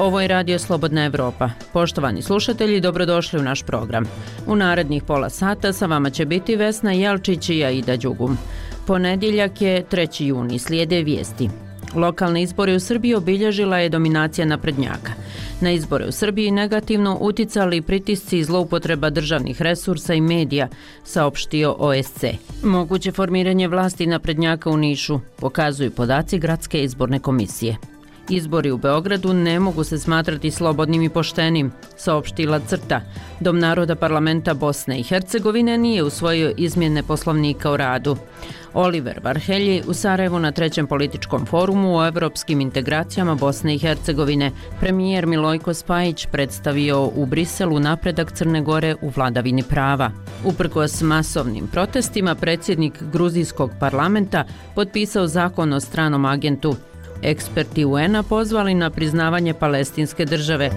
Ovo je Radio Slobodna Evropa. Poštovani slušatelji, dobrodošli u naš program. U narednih pola sata sa vama će biti Vesna Jelčić i Aida Đugum. Ponedjeljak je 3. juni, slijede vijesti. Lokalne izbore u Srbiji obilježila je dominacija naprednjaka. Na izbore u Srbiji negativno uticali pritisci i zloupotreba državnih resursa i medija, saopštio OSC. Moguće formiranje vlasti naprednjaka u Nišu pokazuju podaci Gradske izborne komisije. Izbori u Beogradu ne mogu se smatrati slobodnim i poštenim, saopštila CRTA. Dom naroda parlamenta Bosne i Hercegovine nije usvojio izmjene poslovnika o radu. Oliver Varhelji u Sarajevu na 3. političkom forumu o evropskim integracijama Bosne i Hercegovine premijer Milojko Spajić predstavio u Briselu napredak Crne Gore u vladavini prava. Uprkos masovnim protestima, predsjednik gruzijskog parlamenta potpisao zakon o stranom agentu. Eksperti UN-a pozvali na priznavanje palestinske države.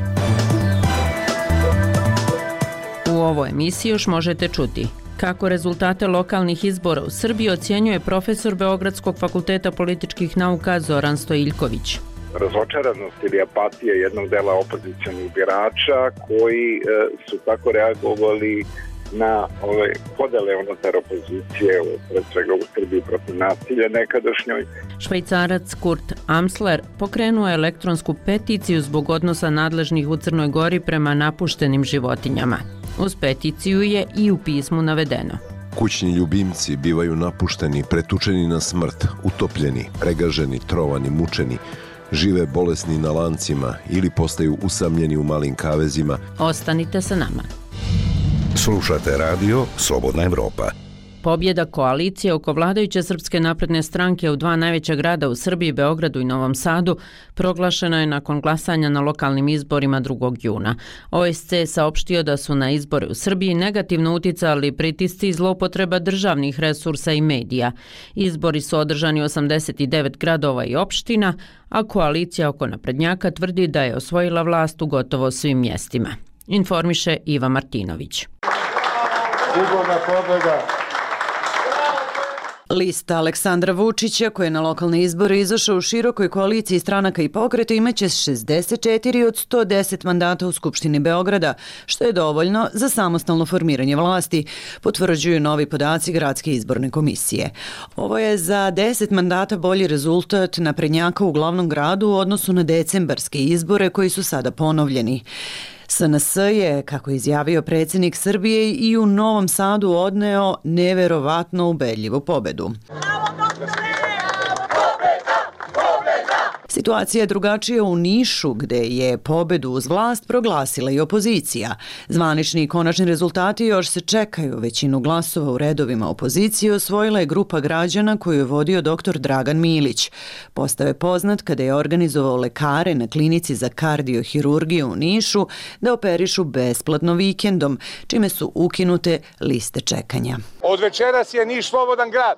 U ovoj emisiji još možete čuti kako rezultate lokalnih izbora u Srbiji ocjenjuje profesor Beogradskog fakulteta političkih nauka Zoran Stojiljković. Razočaranost ili apatija jednog dela opozicionih birača koji su tako reagovali na ove podele unutar opozicije, pred svega u Srbiji protiv nasilja nekadašnjoj. Švajcarac Kurt Amsler pokrenuo je elektronsku peticiju zbog odnosa nadležnih u Crnoj Gori prema napuštenim životinjama. Uz peticiju je i u pismu navedeno: kućni ljubimci bivaju napušteni, pretučeni na smrt, utopljeni, pregaženi, trovani, mučeni, žive bolesni na lancima ili postaju usamljeni u malim kavezima. Ostanite sa nama. Slušate radio Slobodna Evropa. Pobjeda koalicije oko vladajuće Srpske napredne stranke u dva najveća grada u Srbiji, Beogradu i Novom Sadu, proglašena je nakon glasanja na lokalnim izborima 2. juna. OSC saopštio da su na izbore u Srbiji negativno uticali pritisci i zloupotreba državnih resursa i medija. Izbori su održani u 89 gradova i opština, a koalicija oko naprednjaka tvrdi da je osvojila vlast u gotovo svim mjestima. Informiše Iva Martinović. Sigurna pobjeda. Lista Aleksandra Vučića, koja je na lokalne izbore izašao u širokoj koaliciji stranaka i pokreta, imaće 64 od 110 mandata u Skupštini Beograda, što je dovoljno za samostalno formiranje vlasti, potvrđuju novi podaci Gradske izborne komisije. Ovo je za 10 mandata bolji rezultat naprednjaka u glavnom gradu u odnosu na decembarske izbore koji su sada ponovljeni. SNS je, kako je izjavio predsjednik Srbije, i u Novom Sadu odneo neverovatno ubedljivu pobedu. Situacija je drugačija u Nišu, gde je pobedu uz vlast proglasila i opozicija. Zvanični i konačni rezultati još se čekaju. Većinu glasova u redovima opozicije osvojila je grupa građana koju je vodio dr. Dragan Milić. Postao je poznat kada je organizovao lekare na klinici za kardiohirurgiju u Nišu da operišu besplatno vikendom, čime su ukinute liste čekanja. Od večeras je Niš slobodan grad.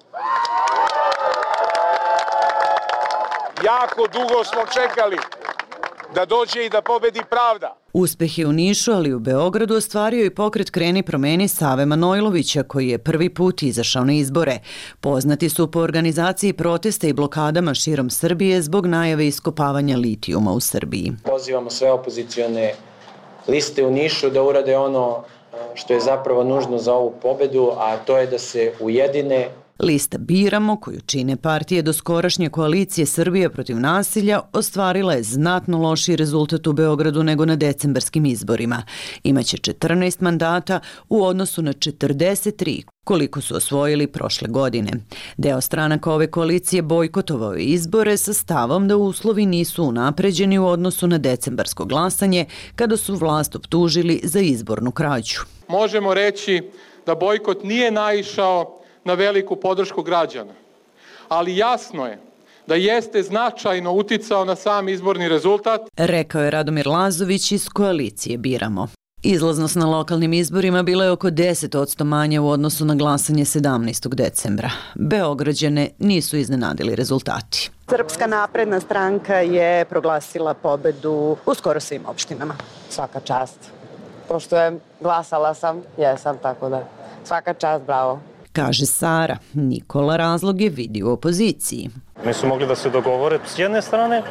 Jako dugo smo čekali da dođe i da pobedi pravda. Uspeh je u Nišu, ali i u Beogradu ostvario i pokret Kreni promeni Save Manojlovića, koji je prvi put izašao na izbore. Poznati su po organizaciji protesta i blokadama širom Srbije zbog najave iskopavanja litijuma u Srbiji. Pozivamo sve opozicione liste u Nišu da urade ono što je zapravo nužno za ovu pobedu, a to je da se ujedine. Lista Biramo, koju čine partije doskorašnje koalicije Srbije protiv nasilja, ostvarila je znatno lošiji rezultat u Beogradu nego na decembarskim izborima. Imaće 14 mandata u odnosu na 43, koliko su osvojili prošle godine. Deo stranaka ove koalicije bojkotovao je izbore sa stavom da uslovi nisu unapređeni u odnosu na decembarsko glasanje, kada su vlast optužili za izbornu krađu. Možemo reći da bojkot nije naišao na veliku podršku građana, ali jasno je da jeste značajno uticao na sam izborni rezultat, rekao je Radomir Lazović iz koalicije Biramo. Izlaznost na lokalnim izborima bila je oko 10% manja u odnosu na glasanje 17. decembra. Beograđane nisu iznenadili rezultati. Srpska napredna stranka je proglasila pobedu u skoro svim opštinama. Svaka čast. Pošto je glasala sam, jesam, tako da svaka čast, bravo. Kaže Sara. Nikola razloge vidi u opoziciji. Nisu mogli da se dogovore s jedne strane,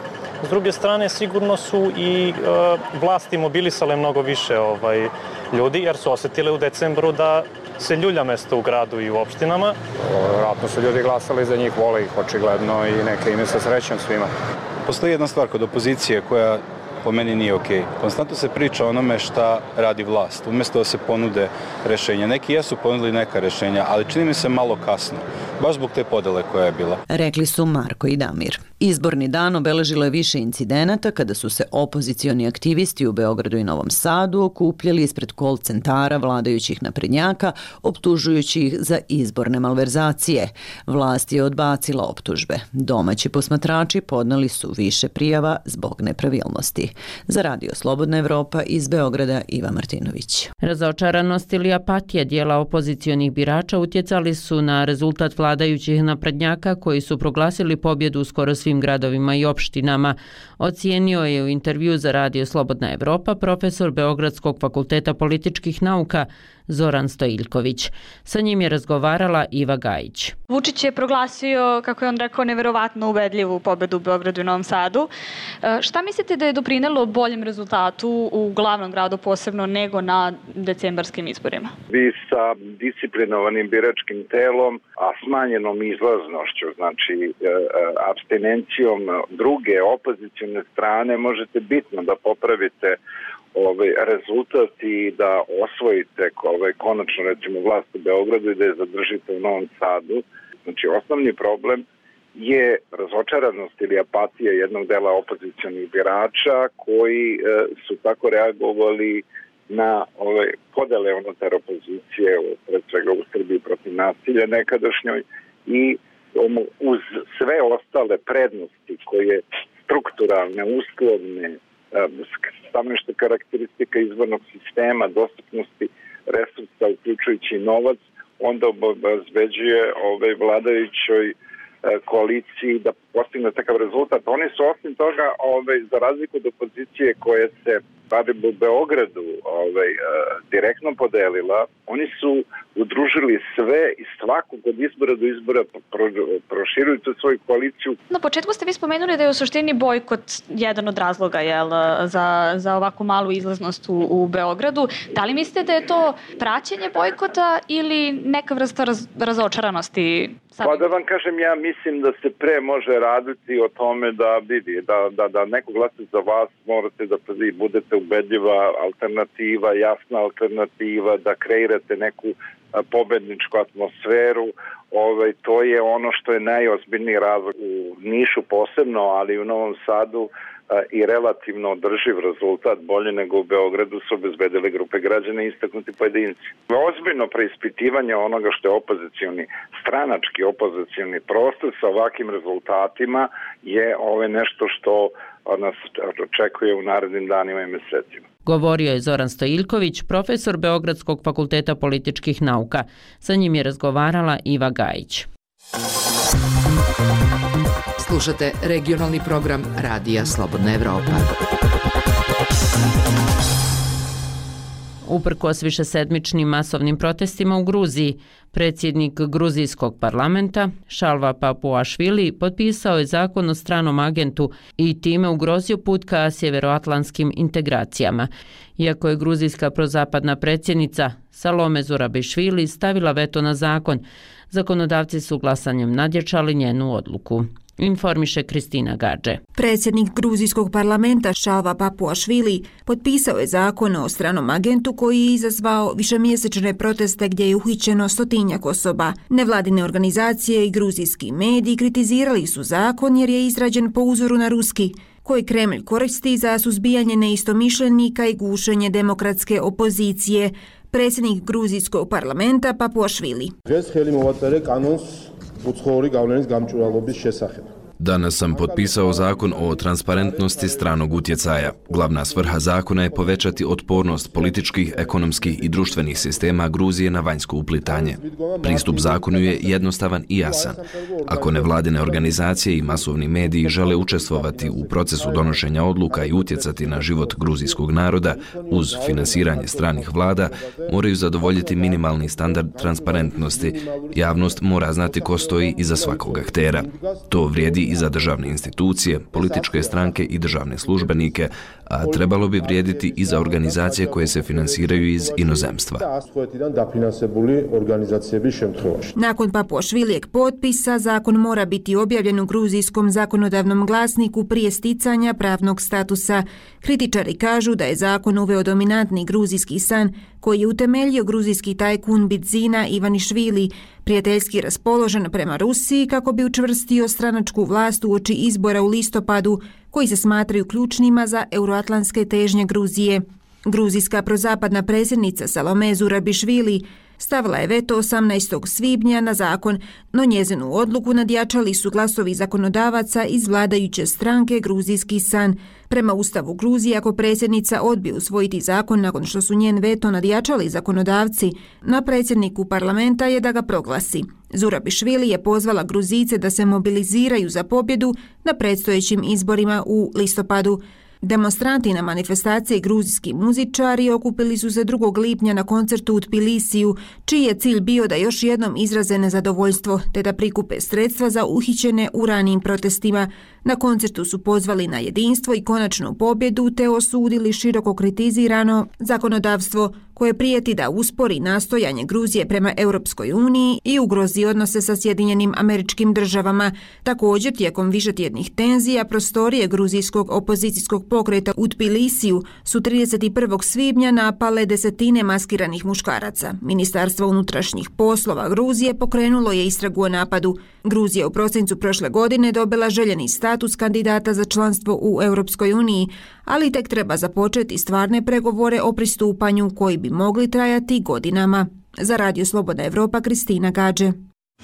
S druge strane, sigurno su i vlasti mobilisale mnogo više ljudi, jer su osjetile u decembru da se ljulja mesto u gradu i u opštinama. Vjerojatno su ljudi glasali za njih, vole ih očigledno i neka im je sa srećom svima. Postoji jedna stvar kod opozicije koja po meni nije okej. Konstantno se priča o onome šta radi vlast, umjesto da se ponude rešenja. Neki jesu ponudili neka rešenja, ali čini mi se malo kasno, baš zbog te podele koja je bila. Rekli su Marko i Damir. Izborni dan obeležilo je više incidenata kada su se opozicioni aktivisti u Beogradu i Novom Sadu okupljali ispred call centara vladajućih naprednjaka, optužujući ih za izborne malverzacije. Vlast je odbacila optužbe. Domaći posmatrači podneli su više prijava zbog nepravilnosti. Za Radio Slobodna Evropa iz Beograda Iva Martinović. Razočaranost ili apatija dijela opozicionih birača utjecali su na rezultat vladajućih naprednjaka koji su proglasili pobjedu u skoro svim gradovima i opštinama. Ocijenio je u intervju za Radio Slobodna Evropa profesor Beogradskog fakulteta političkih nauka Zoran Stojiljković. Sa njim je razgovarala Iva Gajić. Vučić je proglasio, kako je on rekao, neverovatno ubedljivu pobedu u Beogradu i Novom Sadu. Šta mislite da je doprinelo boljem rezultatu u glavnom gradu posebno nego na decembarskim izborima? Vi sa disciplinovanim biračkim telom, a smanjenom izlaznošću, znači apstinencijom druge opozicijne strane, možete bitno da popravite rezultat i da osvojite konačno recimo vlast u Beogradu i da je zadržite u Novom Sadu. Znači osnovni problem je razočaranost ili apatija jednog dela opozicionih birača koji su tako reagovali na podele unutar opozicije, pred svega u Srbiji protiv nasilja nekadašnjoj i uz sve ostale prednosti koje strukturalne, uslovne, stavnište karakteristika izbornog sistema, dostupnosti resursa, uključujući novac, onda obezbeđuje vladajućoj koaliciji da postigne takav rezultat. Oni su osim toga, za razliku od opozicije koje se barem u Beogradu direktno podelila, oni su udružili sve i svakog od izbora do izbora proširuju tu svoju koaliciju. Na početku ste vi spomenuli da je u suštini bojkot jedan od razloga za ovako malu izlaznost u Beogradu. Da li mislite da je to praćenje bojkota ili neka vrsta razočaranosti? Pa da vam kažem, ja mislim da se pre može raditi o tome da neko glasa za vas, morate da budete ubedljiva alternativa, jasna alternativa, da kreirate neku pobedničku atmosferu. To je ono što je najozbiljniji razlog u Nišu posebno, ali i u Novom Sadu i relativno održiv rezultat, bolje nego u Beogradu, su obezbedile grupe građana i istaknuti pojedinci. Ozbiljno preispitivanje onoga što je stranački opozicioni prostor sa ovakvim rezultatima je nešto što nas očekuje u narednim danima i mesecima. Govorio je Zoran Stojiljković, profesor Beogradskog fakulteta političkih nauka. Sa njim je razgovarala Iva Gajić. Slušate regionalni program Radija Slobodna Evropa. Uprkos višesedmičnim masovnim protestima u Gruziji, predsjednik gruzijskog parlamenta Šalva Papuašvili potpisao je zakon o stranom agentu i time ugrozio put ka sjeveroatlantskim integracijama. Iako je gruzijska prozapadna predsjednica Salome Zurabišvili stavila veto na zakon, zakonodavci su glasanjem nadjačali njenu odluku. Informiše Kristina Gadže. Predsjednik gruzijskog parlamenta Šalva Papuašvili potpisao je zakon o stranom agentu koji je izazvao višemjesečne proteste gdje je uhićeno 100-tinjak osoba. Nevladine organizacije i gruzijski mediji kritizirali su zakon jer je izrađen po uzoru na ruski, koji Kremlj koristi za suzbijanje neistomišljenika i gušenje demokratske opozicije. Predsjednik gruzijskog parlamenta Papuašvili. Danas sam potpisao zakon o transparentnosti stranog utjecaja. Glavna svrha zakona je povećati otpornost političkih, ekonomskih i društvenih sistema Gruzije na vanjsko uplitanje. Pristup zakonu je jednostavan i jasan. Ako nevladine organizacije i masovni mediji žele učestvovati u procesu donošenja odluka i utjecati na život gruzijskog naroda uz finansiranje stranih vlada, moraju zadovoljiti minimalni standard transparentnosti. Javnost mora znati ko stoji iza svakog aktera. To vrijedi i i za državne institucije, političke stranke i državne službenike, a trebalo bi vrijediti i za organizacije koje se finansiraju iz inozemstva. Nakon Papuašvilijeg potpisa, zakon mora biti objavljen u gruzijskom zakonodavnom glasniku prije sticanja pravnog statusa. Kritičari kažu da je zakon uveo dominantni gruzijski san koji je utemeljio gruzijski tajkun Bidzina Ivanišvili, prijateljski raspoložen prema Rusiji kako bi učvrstio stranačku vlast uoči izbora u listopadu, koji se smatraju ključnima za euroatlantske težnje Gruzije. Gruzijska prozapadna predsjednica Salome Zurabišvili stavila je veto 18. svibnja na zakon, no njezinu odluku nadjačali su glasovi zakonodavaca iz vladajuće stranke Gruzijski san. Prema Ustavu Gruzije, ako predsjednica odbije usvojiti zakon nakon što su njen veto nadjačali zakonodavci, na predsjedniku parlamenta je da ga proglasi. Zurabišvili je pozvala Gruzijce da se mobiliziraju za pobjedu na predstojećim izborima u listopadu. Demonstranti na manifestaciji gruzijski muzičari okupili su se 2. lipnja na koncertu u Tbilisiju, čiji je cilj bio da još jednom izraze nezadovoljstvo te da prikupe sredstva za uhićene u ranijim protestima. Na koncertu su pozvali na jedinstvo i konačnu pobjedu te osudili široko kritizirano zakonodavstvo koje prijeti da uspori nastojanje Gruzije prema Europskoj uniji i ugrozi odnose sa Sjedinjenim Američkim Državama. Također, tijekom višetjednih tenzija, prostorije gruzijskog opozicijskog pokreta u Tbilisiju su 31. svibnja napale desetine maskiranih muškaraca. Ministarstvo unutrašnjih poslova Gruzije pokrenulo je istragu o napadu. Gruzija u prosincu prošle godine dobila željeni status kandidata za članstvo u Europskoj uniji, ali tek treba započeti stvarne pregovore o pristupanju koji bi mogli trajati godinama. Za Radio Slobodna Evropa, Kristina Gađe.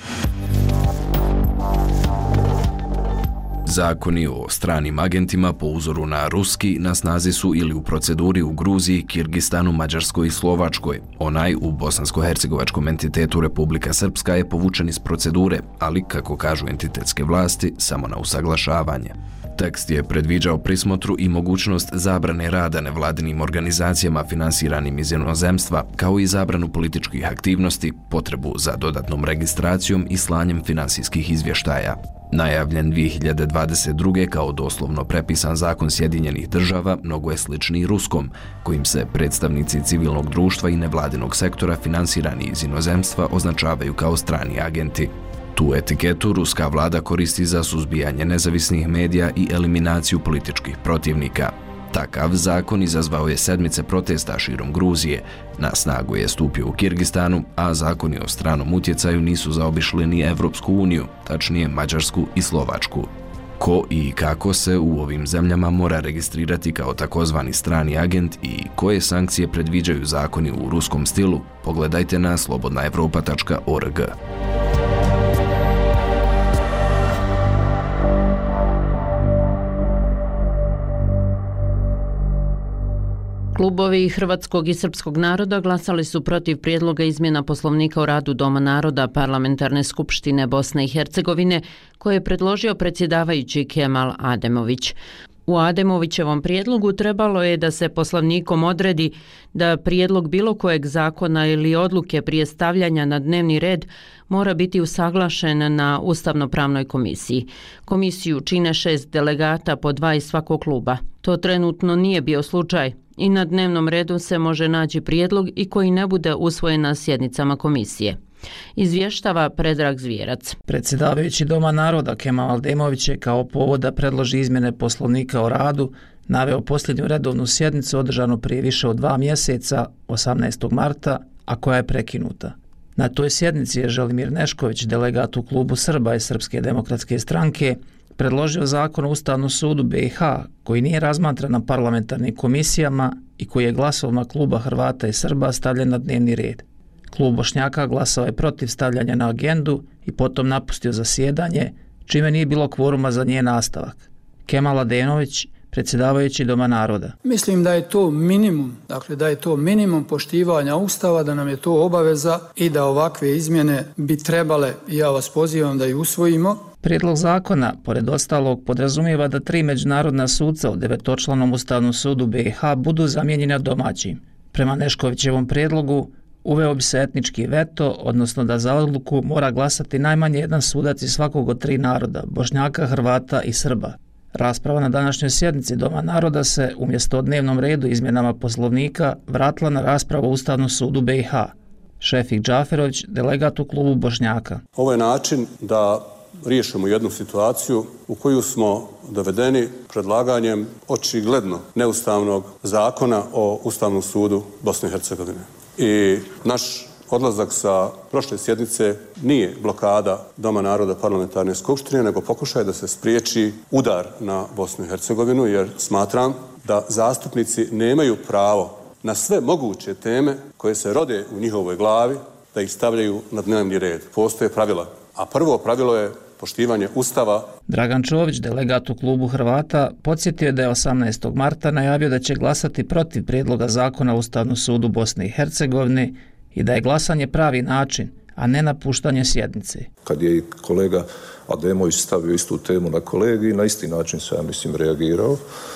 Zakoni o stranim agentima po uzoru na ruski na snazi su ili u proceduri u Gruziji, Kirgistanu, Mađarskoj i Slovačkoj. Onaj u bosansko-hercegovačkom entitetu Republika Srpska je povučen iz procedure, ali, kako kažu entitetske vlasti, samo na usaglašavanje. Tekst je predviđao prismotru i mogućnost zabrane rada nevladinim organizacijama finansiranim iz inozemstva, kao i zabranu političkih aktivnosti, potrebu za dodatnom registracijom i slanjem finansijskih izvještaja. Najavljen 2022. kao doslovno prepisan zakon Sjedinjenih Država mnogo je slični ruskom, kojim se predstavnici civilnog društva i nevladinog sektora finansirani iz inozemstva označavaju kao strani agenti. Tu etiketu ruska vlada koristi za suzbijanje nezavisnih medija i eliminaciju političkih protivnika. Takav zakon izazvao je sedmice protesta širom Gruzije, na snagu je stupio u Kirgistanu, a zakoni o stranom utjecaju nisu zaobišli ni Evropsku uniju, tačnije Mađarsku i Slovačku. Ko i kako se u ovim zemljama mora registrirati kao takozvani strani agent i koje sankcije predviđaju zakoni u ruskom stilu, pogledajte na slobodnaevropa.org. Klubovi hrvatskog i srpskog naroda glasali su protiv prijedloga izmjena Poslovnika o radu Doma naroda Parlamentarne skupštine Bosne i Hercegovine koje je predložio predsjedavajući Kemal Ademović. U Ademovićevom prijedlogu trebalo je da se Poslovnikom odredi da prijedlog bilo kojeg zakona ili odluke prije stavljanja na dnevni red mora biti usaglašen na Ustavno-pravnoj komisiji. Komisiju čine 6 delegata po 2 iz svakog kluba. To trenutno nije bio slučaj i na dnevnom redu se može naći prijedlog i koji ne bude usvojen na sjednicama komisije. Izvještava Predrag Zvjerac. Predsjedavajući Doma naroda Kemal Ademović je kao povod da predloži izmjene Poslovnika o radu naveo posljednju redovnu sjednicu održanu prije više od 2 mjeseca, 18. marta, a koja je prekinuta. Na toj sjednici je Želimir Nešković, delegat u klubu Srba i Srpske demokratske stranke, predložio zakon o Ustavnom sudu BiH koji nije razmatran na parlamentarnim komisijama i koji je glasovima kluba Hrvata i Srba stavljen na dnevni red. Klub Bošnjaka glasao je protiv stavljanja na agendu i potom napustio zasjedanje, čime nije bilo kvoruma za njen nastavak. Kemal Ademović, predsjedavajući Doma naroda. Mislim da je to minimum, da je to minimum poštivanja Ustava, da nam je to obaveza i da ovakve izmjene bi trebale, ja vas pozivam da ih usvojimo. Prijedlog zakona, pored ostalog, podrazumijeva da 3 međunarodna sudca u 9-članom Ustavnom sudu BiH budu zamijenjena domaćim. Prema Neškovićevom prijedlogu, uveo bi se etnički veto, odnosno da za odluku mora glasati najmanje jedan sudac iz svakog od 3 naroda, Bošnjaka, Hrvata i Srba. Rasprava na današnjoj sjednici Doma naroda se, umjesto o dnevnom redu izmjenama poslovnika, vratila na raspravu o Ustavnom sudu BiH. Šefik Džaferović, delegat u klubu Bošnjaka. Ovo je način da riješimo jednu situaciju u koju smo dovedeni predlaganjem očigledno neustavnog zakona o Ustavnom sudu Bosne i Hercegovine. I naš odlazak sa prošle sjednice nije blokada Doma naroda parlamentarne skupštine, nego pokušaj da se spriječi udar na Bosnu i Hercegovinu, jer smatram da zastupnici nemaju pravo na sve moguće teme koje se rode u njihovoj glavi da ih stavljaju na dnevni red. Postoje pravila, a prvo pravilo je poštivanje Ustava. Dragan Čović, delegat u klubu Hrvata, podsjetio je da je 18. marta najavio da će glasati protiv prijedloga zakona o Ustavnom sudu Bosne i Hercegovine i da je glasanje pravi način, a ne napuštanje sjednice. Kad je i kolega Ademović stavio istu temu na kolegi, na isti način sam, ja mislim, reagirao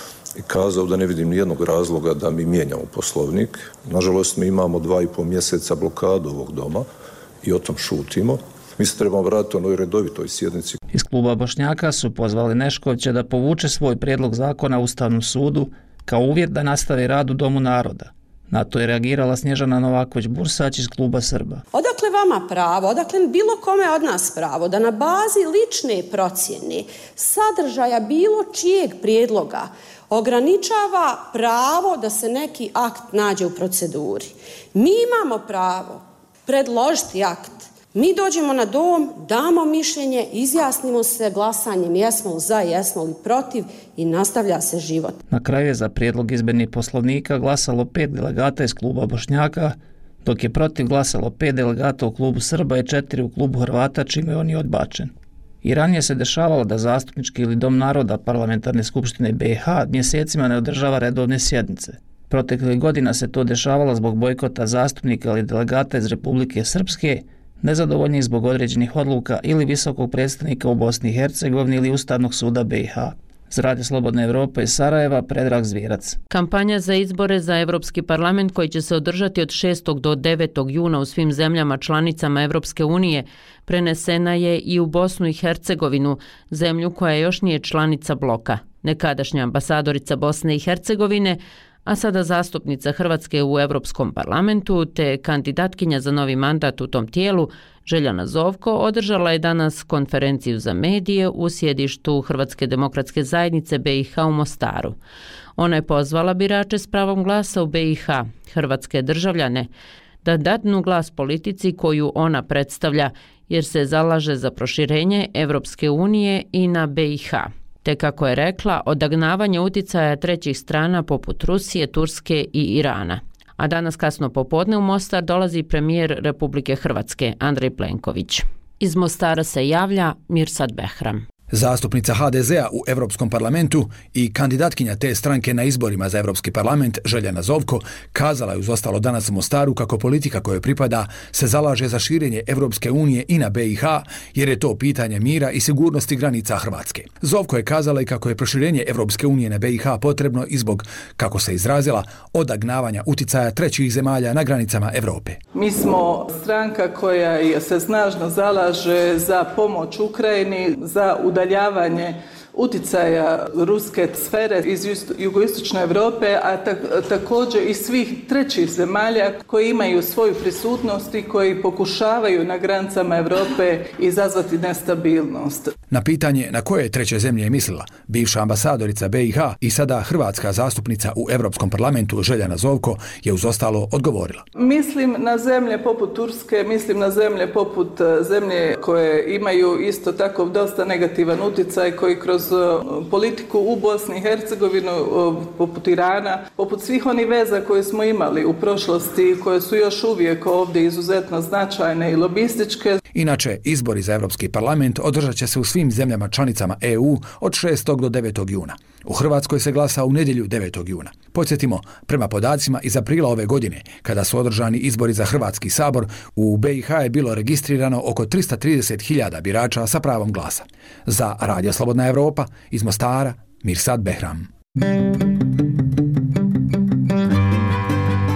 i kazao da ne vidim nijednog razloga da mi mijenjamo poslovnik. Nažalost, mi imamo 2,5 mjeseca blokadu ovog doma i o tom šutimo. Mi se trebamo vratiti onoj redovitoj sjednici. Iz kluba Bošnjaka su pozvali Neškovića da povuče svoj prijedlog zakona u Ustavnom sudu kao uvjet da nastavi rad u Domu naroda. Na to je reagirala Snježana Novaković-Bursać iz kluba Srba. Odakle vama pravo, odakle bilo kome od nas pravo da na bazi lične procjene sadržaja bilo čijeg prijedloga ograničava pravo da se neki akt nađe u proceduri? Mi imamo pravo predložiti akt. Mi dođemo na dom, damo mišljenje, izjasnimo se glasanjem jesmo li za, jesmo li protiv i nastavlja se život. Na kraju je za prijedlog izmjene poslovnika glasalo 5 delegata iz kluba Bošnjaka, dok je protiv glasalo 5 delegata u klubu Srba i 4 u klubu Hrvata, čime on je odbačen. I ranije se dešavalo da zastupnički ili Dom naroda parlamentarne skupštine BiH mjesecima ne održava redovne sjednice. Proteklih godina se to dešavalo zbog bojkota zastupnika ili delegata iz Republike Srpske, nezadovoljni zbog određenih odluka ili visokog predstavnika u Bosni i Hercegovini ili Ustavnog suda BiH. Za Radio Slobodne Evrope iz Sarajeva, Predrag Zvirac. Kampanja za izbore za Evropski parlament koji će se održati od 6. do 9. juna u svim zemljama članicama Evropske unije prenesena je i u Bosnu i Hercegovinu, zemlju koja još nije članica bloka. Nekadašnja ambasadorica Bosne i Hercegovine, a sada zastupnica Hrvatske u Europskom parlamentu te kandidatkinja za novi mandat u tom tijelu, Željana Zovko, održala je danas konferenciju za medije u sjedištu Hrvatske demokratske zajednice BiH u Mostaru. Ona je pozvala birače s pravom glasa u BiH, hrvatske državljane, da dadnu glas politici koju ona predstavlja, jer se zalaže za proširenje Evropske unije i na BiH. Te kako je rekla, odagnavanje uticaja trećih strana poput Rusije, Turske i Irana. A danas kasno popodne u Mostar dolazi premijer Republike Hrvatske, Andrej Plenković. Iz Mostara se javlja Mirsad Behram. Zastupnica HDZ-a u Europskom parlamentu i kandidatkinja te stranke na izborima za Europski parlament Željana Zovko kazala je uz ostalo danas u Mostaru kako politika kojoj pripada se zalaže za širenje Europske unije i na BiH jer je to pitanje mira i sigurnosti granica Hrvatske. Zovko je kazala i kako je proširenje Europske unije na BiH potrebno i zbog, kako se izrazila, odagnavanja uticaja trećih zemalja na granicama Europe. Mi smo stranka koja se snažno zalaže za pomoć Ukrajini, za udaljavanje uticaja ruske sfere iz jugoistočne Europe, a također i svih trećih zemalja koji imaju svoju prisutnost i koji pokušavaju na granicama Europe izazvati nestabilnost. Na pitanje na koje treće zemlje je mislila, bivša ambasadorica BiH i sada hrvatska zastupnica u Europskom parlamentu Željana Zovko je uz ostalo odgovorila. Mislim na zemlje poput Turske, mislim na zemlje poput zemlje koje imaju isto tako dosta negativan uticaj, koji kroz politiku u Bosni i Hercegovinu, poput Irana, poput svih onih veza koje smo imali u prošlosti, koje su još uvijek ovdje izuzetno značajne i lobističke. Inače, izbori za Europski parlament održat će se u svim zemljama članicama EU od 6. do 9. juna. U Hrvatskoj se glasa u nedjelju 9. juna. Podsjetimo, prema podacima iz aprila ove godine, kada su održani izbori za Hrvatski sabor, u BiH je bilo registrirano oko 330.000 birača sa pravom glasa. Za Radio Slobodna Evropa, iz Mostara, Mirsad Behram.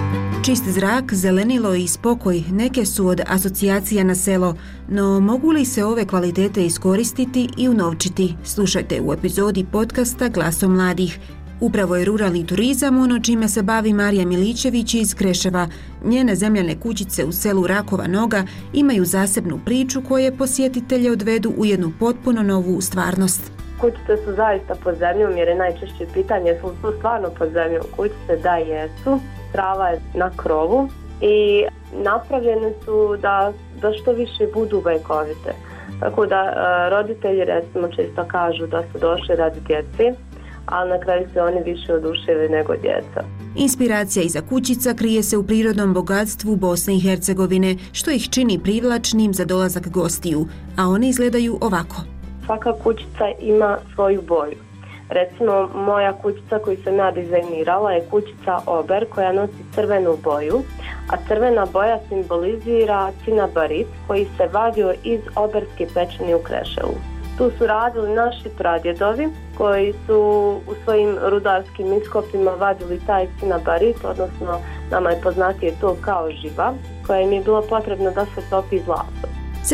Čist zrak, zelenilo i spokoj neke su od asocijacija na selo, no mogu li se ove kvalitete iskoristiti i unovčiti? Slušajte u epizodi podcasta Glasom mladih. Upravo je ruralni turizam ono čime se bavi Marija Milićević iz Kreševa. Njene zemljane kućice u selu Rakova Noga imaju zasebnu priču koje posjetitelje odvedu u jednu potpuno novu stvarnost. Kućice su zaista pod zemljom jer je najčešće pitanje su stvarno pod zemljom. Kućice da jesu, trava je na krovu i napravljene su da što više budu vekovite. Tako da roditelji recimo često kažu da su došli radi djece, ali na kraju se oni više oduševili nego djeca. Inspiracija iza kućica krije se u prirodnom bogatstvu Bosne i Hercegovine, što ih čini privlačnim za dolazak gostiju, a one izgledaju ovako. Svaka kućica ima svoju boju. Recimo, moja kućica koju sam ja dizajnirala je kućica Ober koja nosi crvenu boju, a crvena boja simbolizira cinabarit koji se vadio iz oberske pećine u Kreševu. Tu su radili naši pradjedovi koji su u svojim rudarskim iskopima vadili taj cinabarit, odnosno nama je poznatije to kao živa, koja im je bilo potrebno da se topi zlatom.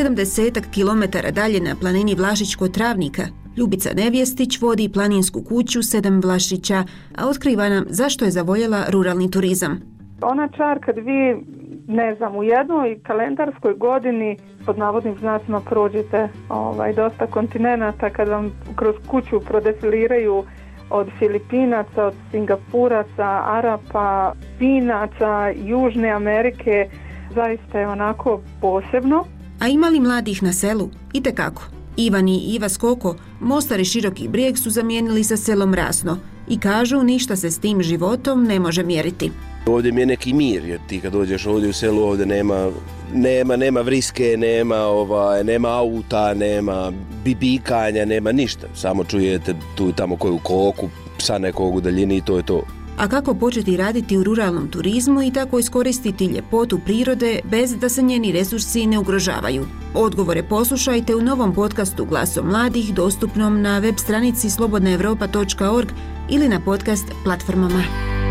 70 kilometara dalje na planini Vlašić kod Travnika, Ljubica Nevjestić vodi planinsku kuću 7 Vlašića, a otkriva nam zašto je zavoljela ruralni turizam. Ona čar kad vi, u jednoj kalendarskoj godini pod navodnim znacima prođete dosta kontinenata, kad vam kroz kuću prodefiliraju od Filipinaca, od Singapuraca, Arapa, Finaca, Južne Amerike, zaista je onako posebno. A ima li mladih na selu? Itekako. Ivan i Iva Skoko, Mostar i Široki Brijeg su zamijenili sa selom Rasno i kažu ništa se s tim životom ne može mjeriti. Ovdje mi je neki mir, jer ti kad dođeš ovdje u selu, ovdje nema vriske, nema auta, nema bibikanja, nema ništa. Samo čujete tu i tamo koju koku, psa nekog u daljini i to je to. A kako početi raditi u ruralnom turizmu i tako iskoristiti ljepotu prirode bez da se njeni resursi ne ugrožavaju? Odgovore poslušajte u novom podcastu Glasom mladih dostupnom na web stranici slobodnaevropa.org ili na podcast platformama.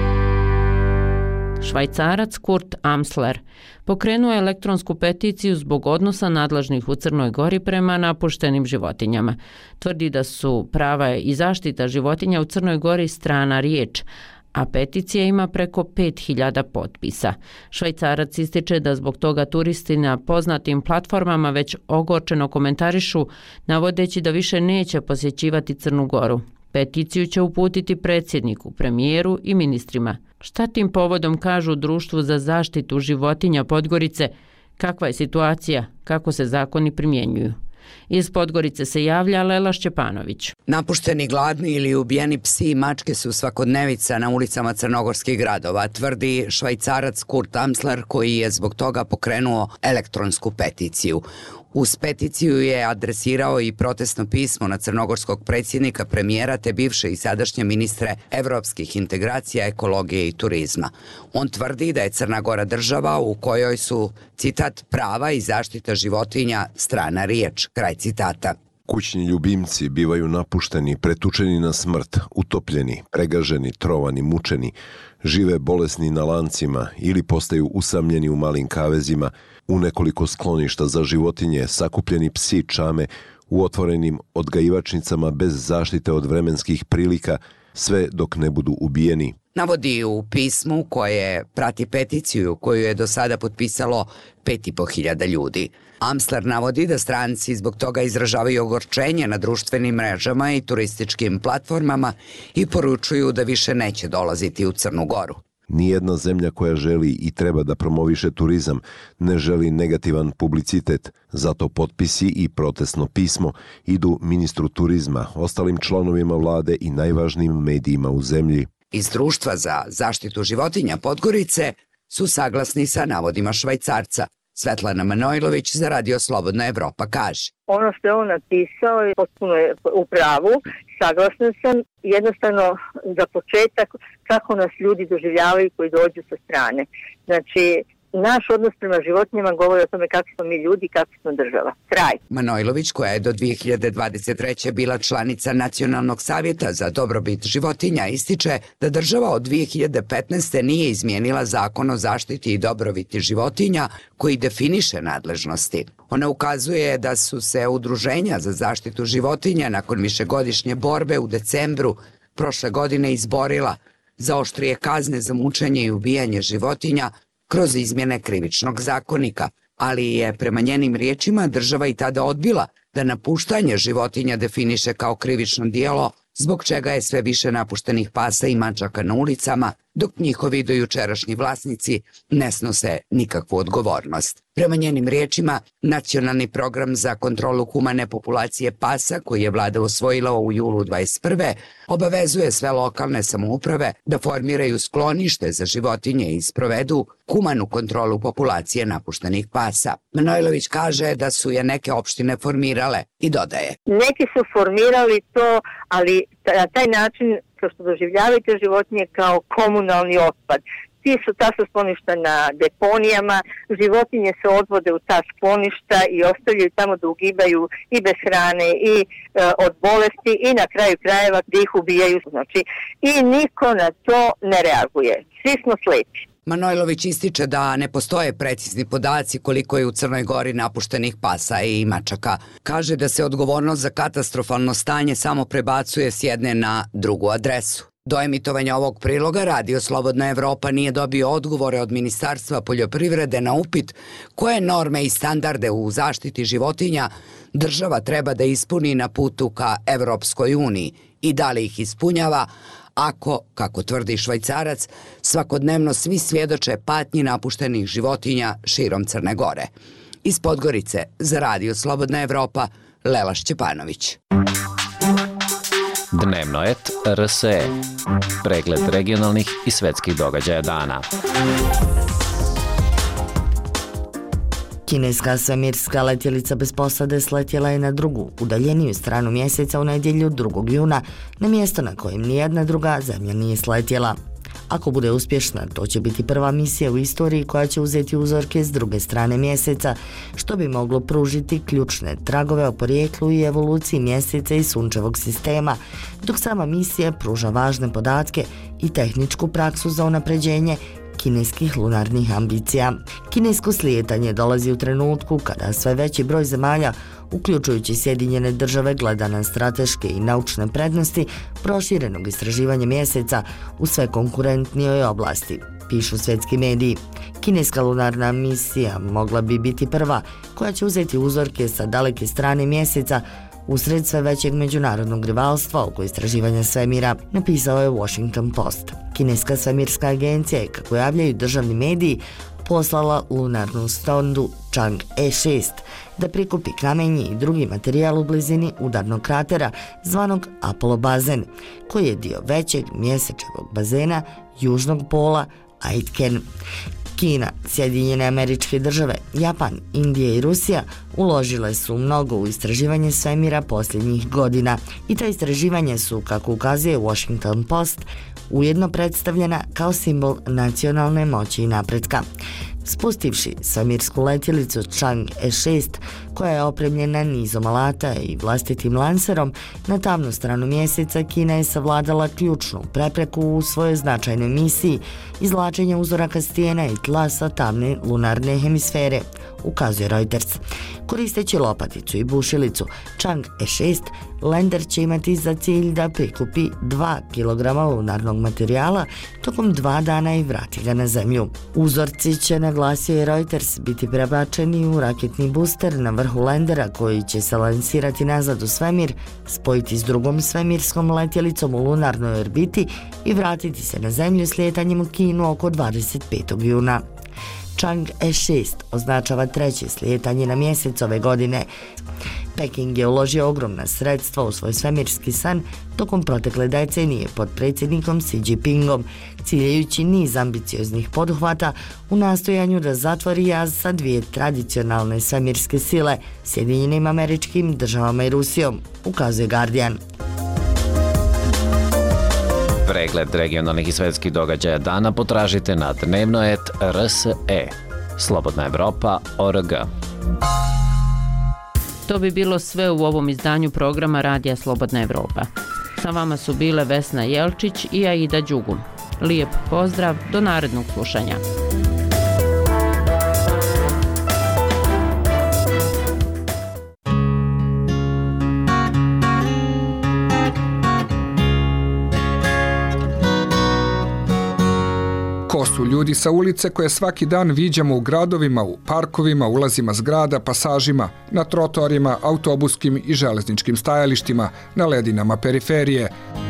Švajcarac Kurt Amsler pokrenuo je elektronsku peticiju zbog odnosa nadležnih u Crnoj Gori prema napuštenim životinjama. Tvrdi da su prava i zaštita životinja u Crnoj Gori strana riječ, a peticija ima preko 5000 potpisa. Švajcarac ističe da zbog toga turisti na poznatim platformama već ogorčeno komentarišu, navodeći da više neće posjećivati Crnu Goru. Peticiju će uputiti predsjedniku, premijeru i ministrima. Šta tim povodom kažu Društvu za zaštitu životinja Podgorice, kakva je situacija, kako se zakoni primjenjuju? Iz Podgorice se javlja Lela Šćepanović. Napušteni, gladni ili ubijeni psi i mačke su svakodnevica na ulicama crnogorskih gradova, tvrdi Švajcarac Kurt Amsler koji je zbog toga pokrenuo elektronsku peticiju. Uz peticiju je adresirao i protestno pismo na crnogorskog predsjednika, premijera te bivše i sadašnje ministre evropskih integracija, ekologije i turizma. On tvrdi da je Crna Gora država u kojoj su, citat, prava i zaštita životinja strana riječ, kraj citata. Kućni ljubimci bivaju napušteni, pretučeni na smrt, utopljeni, pregaženi, trovani, mučeni, žive bolesni na lancima ili postaju usamljeni u malim kavezima, u nekoliko skloništa za životinje, sakupljeni psi čame, u otvorenim odgajivačnicama bez zaštite od vremenskih prilika, sve dok ne budu ubijeni. Navodi u pismu koje prati peticiju koju je do sada potpisalo 5500 ljudi. Amsler navodi da stranci zbog toga izražavaju ogorčenje na društvenim mrežama i turističkim platformama i poručuju da više neće dolaziti u Crnu Goru. Nijedna zemlja koja želi i treba da promoviše turizam ne želi negativan publicitet, zato potpisi i protestno pismo idu ministru turizma, ostalim članovima vlade i najvažnijim medijima u zemlji. Iz Društva za zaštitu životinja Podgorice su saglasni sa navodima Švajcarca. Svetlana Manojlović za Radio Slobodna Evropa kaže. Ono što je on napisao je potpuno u pravu, saglasna sam, jednostavno za početak kako nas ljudi doživljavaju koji dođu sa strane. Znači, naš odnos prema životinjama govori o tome kako smo mi ljudi, kako smo država. Kraj. Manojlović, koja je do 2023. bila članica Nacionalnog savjeta za dobrobit životinja, ističe da država od 2015. nije izmijenila zakon o zaštiti i dobrobiti životinja koji definiše nadležnosti. Ona ukazuje da su se udruženja za zaštitu životinja nakon višegodišnje borbe u decembru prošle godine izborila za oštrije kazne za mučenje i ubijanje životinja kroz izmjene krivičnog zakonika, ali je prema njenim riječima država i tada odbila da napuštanje životinja definiše kao krivično djelo, zbog čega je sve više napuštenih pasa i mačaka na ulicama, dok njihovi dojučerašnji vlasnici ne snose nikakvu odgovornost. Prema njenim riječima, Nacionalni program za kontrolu humane populacije pasa, koji je vlada usvojila u julu 2021. obavezuje sve lokalne samouprave da formiraju sklonište za životinje i sprovedu humanu kontrolu populacije napuštenih pasa. Manojlović kaže da su je neke opštine formirale i dodaje. Neki su formirali to, ali na taj način kao što doživljavaju te životinje kao komunalni otpad. Ta su skloništa na deponijama, životinje se odvode u ta skloništa i ostavljaju tamo da ugibaju i bez hrane i od bolesti i na kraju krajeva da ih ubijaju. Znači, i niko na to ne reaguje. Svi smo slepi. Manojlović ističe da ne postoje precizni podaci koliko je u Crnoj Gori napuštenih pasa i mačaka. Kaže da se odgovornost za katastrofalno stanje samo prebacuje s jedne na drugu adresu. Do emitovanja ovog priloga Radio Slobodna Evropa nije dobio odgovore od Ministarstva poljoprivrede na upit koje norme i standarde u zaštiti životinja država treba da ispuni na putu ka Evropskoj uniji i da li ih ispunjava, ako, kako tvrdi Švajcarac, svakodnevno svi svjedoče patnji napuštenih životinja širom Crne Gore. Iz Podgorice za Radio Slobodna Evropa, Lela Šćepanović. Dnevno et RSE. Pregled regionalnih i svetskih događaja dana. Kineska svemirska letjelica bez posade sletjela je na drugu, udaljeniju stranu mjeseca u nedjelju 2. juna, na mjesto na kojem nijedna druga zemlja nije sletjela. Ako bude uspješna, to će biti prva misija u istoriji koja će uzeti uzorke s druge strane mjeseca, što bi moglo pružiti ključne tragove o porijeklu i evoluciji mjeseca i sunčevog sistema, dok sama misija pruža važne podatke i tehničku praksu za unapređenje kineskih lunarnih ambicija. Kinesko slijetanje dolazi u trenutku kada sve veći broj zemalja, uključujući Sjedinjene države, gleda na strateške i naučne prednosti proširenog istraživanja mjeseca u sve konkurentnijoj oblasti, pišu svjetski mediji. Kineska lunarna misija mogla bi biti prva koja će uzeti uzorke sa daleke strane mjeseca usred sve većeg međunarodnog rivalstva oko istraživanja svemira, napisao je Washington Post. Kineska svemirska agencija je, kako javljaju državni mediji, poslala lunarnu sondu Chang'e 6 da prikupi kamenje i drugi materijal u blizini udarnog kratera zvanog Apollo bazen, koji je dio većeg mjesečevog bazena južnog pola Aitken. Kina, Sjedinjene Američke Države, Japan, Indija i Rusija uložile su mnogo u istraživanje svemira posljednjih godina i ta istraživanja su, kako ukazuje Washington Post, ujedno predstavljena kao simbol nacionalne moći i napretka. Spustivši svemirsku letjelicu Chang'e 6, koja je opremljena nizom alata i vlastitim lanserom, na tamnu stranu mjeseca Kina je savladala ključnu prepreku u svojoj značajnoj misiji izvlačenja uzoraka stijena i tla sa tamne lunarne hemisfere, ukazuje Reuters. Koristeći lopaticu i bušilicu, Chang'e 6 lander će imati za cilj da prikupi 2 kg lunarnog materijala tokom 2 dana i vrati ga na zemlju. Uzorci će, naglasio je Reuters, biti prebačeni u raketni booster na vrhu landera koji će se lansirati nazad u svemir, spojiti s drugom svemirskom letjelicom u lunarnoj orbiti i vratiti se na zemlju slijetanjem u Kinu oko 25. juna. Chang'e 6 označava treće slijetanje na mjesec ove godine. Peking je uložio ogromna sredstva u svoj svemirski san tokom protekle decenije pod predsjednikom Xi Jinpingom, ciljajući niz ambicioznih poduhvata u nastojanju da zatvori jaz sa dvije tradicionalne svemirske sile, Sjedinjenim Američkim Državama i Rusijom, ukazuje Guardian. Pregled regionalnih i svetskih događaja dana potražite na dnevno.rt.rs.e. slobodnaevropa.org. To bi bilo sve u ovom izdanju programa Radija Slobodna Evropa. Sa vama su bile Vesna Jelčić i Aida Đugum. Lijep pozdrav, do narednog slušanja. Ko su ljudi sa ulice koje svaki dan viđamo u gradovima, u parkovima, ulazima zgrada, pasažima, na trotoarima, autobuskim i železničkim stajalištima, na ledinama periferije.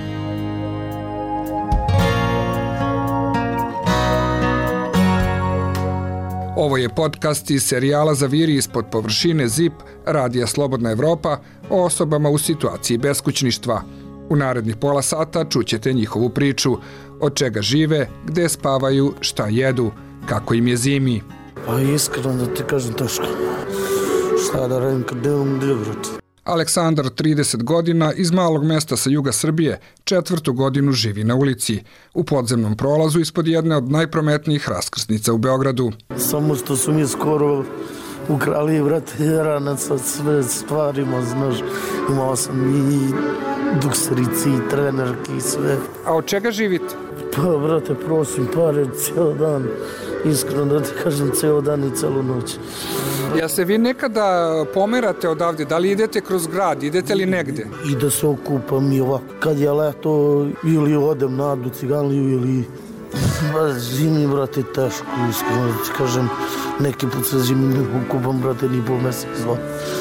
Ovo je podcast iz serijala Zaviri ispod površine ZIP Radija Slobodna Evropa o osobama u situaciji beskućništva. U narednih pola sata čućete njihovu priču, od čega žive, gde spavaju, šta jedu, kako im je zimi. Pa iskreno da ti kažem teško. Šta da radim kad nemam gdje, brate. Aleksandar, 30 godina, iz malog mesta sa juga Srbije, 4. godinu živi na ulici, u podzemnom prolazu ispod jedne od najprometnijih raskrsnica u Beogradu. Samo što su mi skoro ukrali, brate, ranac od sve stvarima, znaš. Imao sam i dukserici, i trenerki i sve. A od čega živite? Pa, brate, prosim pare cijel dan. Iskreno da ti kažem, cijel dan i celu noć. Ja se vi nekada pomerate odavde? Da li idete kroz grad? Idete li negde? I da se okupam i ovako. Kad je leto, ili odem na Adu Ciganliju, ili... Zimi, brate, teško, iskreno da ti kažem. Neki put se zimi ne okupam, brate, ni po mesec, dva.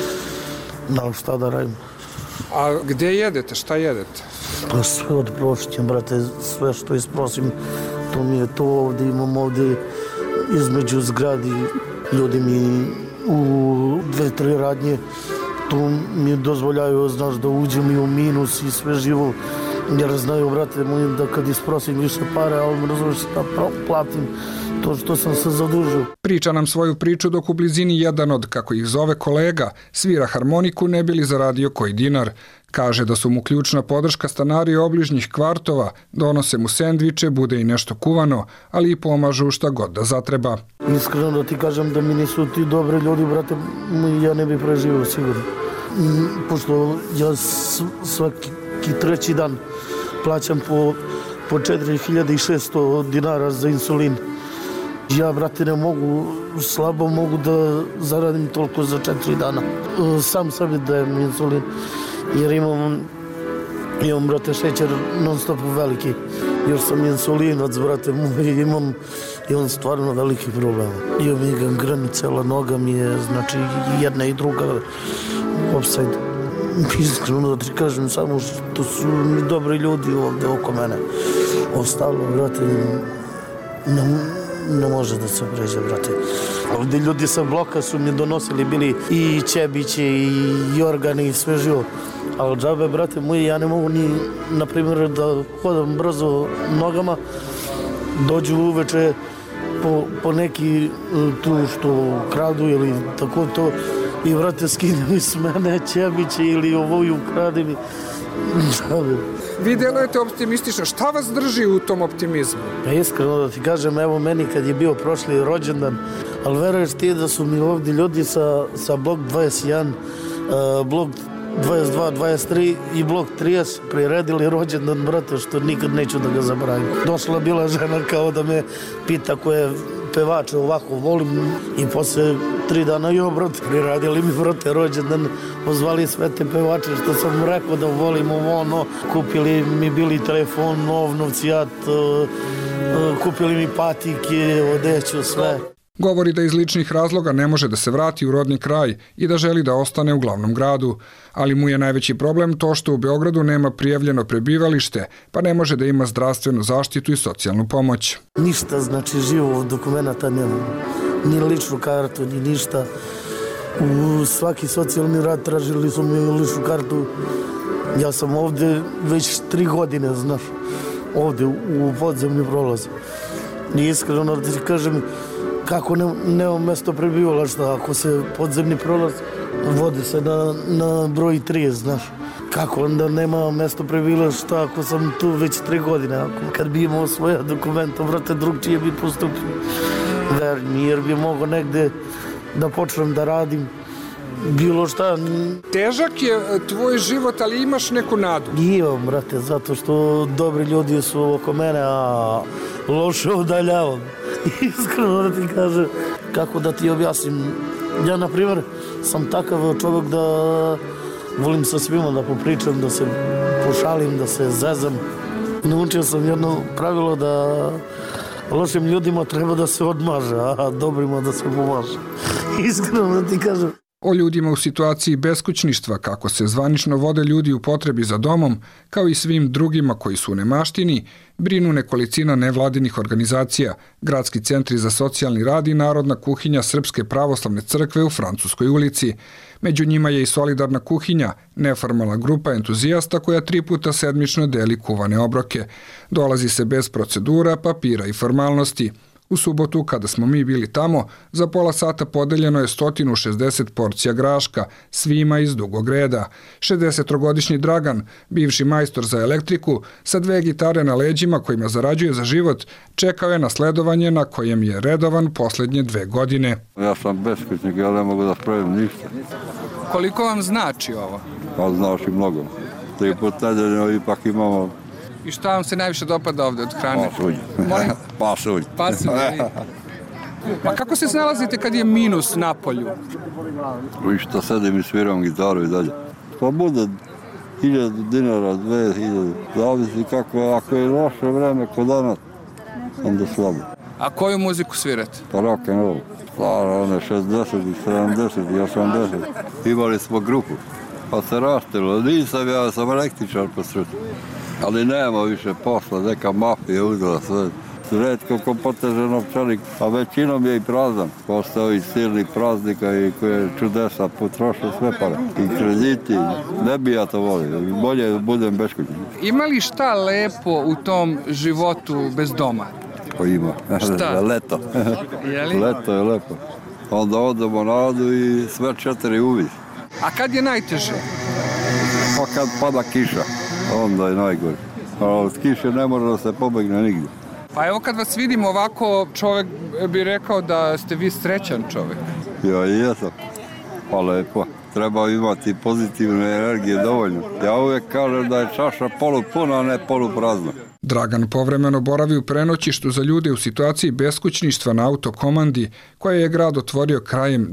Da, šta da radim? A gdje jedete? Šta jedete? Pa sve od prošćem, brate, sve što isprosim, to mi je to ovdje, imam ovdje između zgradi, ljudi mi u 2-3 radnje, tu mi dozvoljaju, znaš, da uđem i u minus i sve živo, jer znaju, brate moji, da kad isprosim više pare, ali me razumiješ da platim to što sam se zadužio. Priča nam svoju priču dok u blizini jedan od, kako ih zove, kolega svira harmoniku ne bi li zaradio koji dinar. Kaže da su mu ključna podrška stanari obližnjih kvartova, donose mu sendviče, bude i nešto kuvano, ali i pomažu šta god da zatreba. Iskreno da ti kažem da mi nisu ti dobri ljudi, brate, ja ne bi preživio sigurno. Pošto ja svaki 3. dan plaćam po 4.600 dinara za insulin. Ja, brate, ne mogu, slabo mogu da zaradim toliko za 4 dana. Sam sebi dajem insulin, jer imam, brate, šećer non stop veliki. Jer sam insulinac, brate, imam stvarno veliki problem. Imam i gangrenu, cela noga mi je, znači, jedna i druga offside. Iskreno da ti kažem, samo što su mi dobri ljudi ovdje oko mene. Ostalo, brate, ne može da se pređe, brate. Ovdje ljudi sa bloka su mi donosili, bili i Čebiće, i organi, i sve živo. Ali džabe, brate moji, ja ne mogu ni, na primjer, da hodam brzo nogama, dođu uveče po neki tu što kradu ili tako to, i, brate, skinem iz mene Čebiće ili ovoju krade mi. Vi delujete optimistično. Šta vas drži u tom optimizmu? Pa iskreno da ti kažem, evo meni kad je bio prošli rođendan, ali veruješ ti da su mi ovdje ljudi sa blok 21, blok 22, 23 i blok 30 priredili rođendan, brate, što nikad neću da ga zaboravim. Došla bila žena kao da me pita koje pevače ovako volim i posle 3 dana, brate, priradili mi, brate, rođendan, pozvali sve te pevače što sam rekao da volim ono, kupili mi bili telefon, nov, novcijat, kupili mi patike, odeću, sve. Govori da iz ličnih razloga ne može da se vrati u rodni kraj i da želi da ostane u glavnom gradu, ali mu je najveći problem to što u Beogradu nema prijavljeno prebivalište, pa ne može da ima zdravstvenu zaštitu i socijalnu pomoć. Ništa, znači, živog dokumenta nema, ni ličnu kartu, ni ništa. U svaki socijalni rad tražili su mi ličnu kartu. Ja sam ovdje već 3 godine, znaš, ovdje u podzemni prolaz. I iskreno da ti kažem, kako nema mjesto prebivališta, ako se podzemni prolaz vodi se na broj 30, znaš. Kako onda nema mjesto prebivališta ako sam tu već 3 godine? Kad bi imao svoje dokumenta, brate, drugčije bi postupio. verni, jer bi mogo negde da počnem da radim bilo šta. Težak je tvoj život, ali imaš neku nadu? Imam, brate, zato što dobri ljudi su oko mene, a loše udaljavam. Iskreno da ti kažem, kako da ti objasnim. Ja, na primjer, sam takav čovjek da volim sa svima da popričam, da se pošalim, da se zezam. Naučio sam jedno pravilo da lošim ljudima treba da se odmaže, a dobrima da se pomaže. Iskreno da ti kažem. O ljudima u situaciji beskućništva, kako se zvanično vode ljudi u potrebi za domom, kao i svim drugima koji su u nemaštini, brinu nekolicina nevladinih organizacija, gradski centri za socijalni rad i Narodna kuhinja Srpske pravoslavne crkve u Francuskoj ulici. Među njima je i Solidarna kuhinja, neformalna grupa entuzijasta koja 3 puta sedmično deli kuvane obroke. Dolazi se bez procedura, papira i formalnosti. U subotu, kada smo mi bili tamo, za pola sata podeljeno je 160 porcija graška, svima iz dugog reda. 63-godišnji Dragan, bivši majstor za elektriku, sa 2 gitare na leđima kojima zarađuje za život, čekao je na sledovanje na kojem je redovan poslednje 2 godine. Ja sam beskućnik, ja ne mogu da spravim ništa. Koliko vam znači ovo? Pa znači mnogo. 3 puta nedeljno ipak imamo. I šta vam se najviše dopada ovde od hrane? Pasulj. Pasulj. Pasulj. Pa kako se snalazite kad je minus na polju? I što sedim i sviram gitaru i dalje. Pa bude 1000 dinara, 2000, zavisi kako, ako je loše vreme kod danas, onda slabo. A koju muziku svirate? Pa rock and roll. Stara, one 60, 70 i 80. Imali smo grupu, pa se raštilo. Nisam ja, sam električar po sreću. Ali nema više posla, neka mafija uzela sve. Redko ko poteže novčanik, a većinom je i prazan. Posle ovih silnih praznika i koje čudesa potroše sve pare. I krediti, ne bi ja to volio, bolje budem beskućnik. Ima li šta lepo u tom životu bez doma? Pa ima. Šta? Leto. Leto je lepo. Onda odemo na vodu i sve 4 uvid. A kad je najteže? Pa kad pada kiša, onda je najgore. A od kiše ne može da se pobegne nigdje. Pa evo kad vas vidim ovako, čovjek bi rekao da ste vi srećan čovjek. Ja i jesam. Pa lepo. Treba imati pozitivne energije dovoljno. Ja uvijek kažem da je čaša polupuna, a ne poluprazna. Dragan povremeno boravi u prenoćištu za ljude u situaciji beskućništva na autokomandi koje je grad otvorio krajem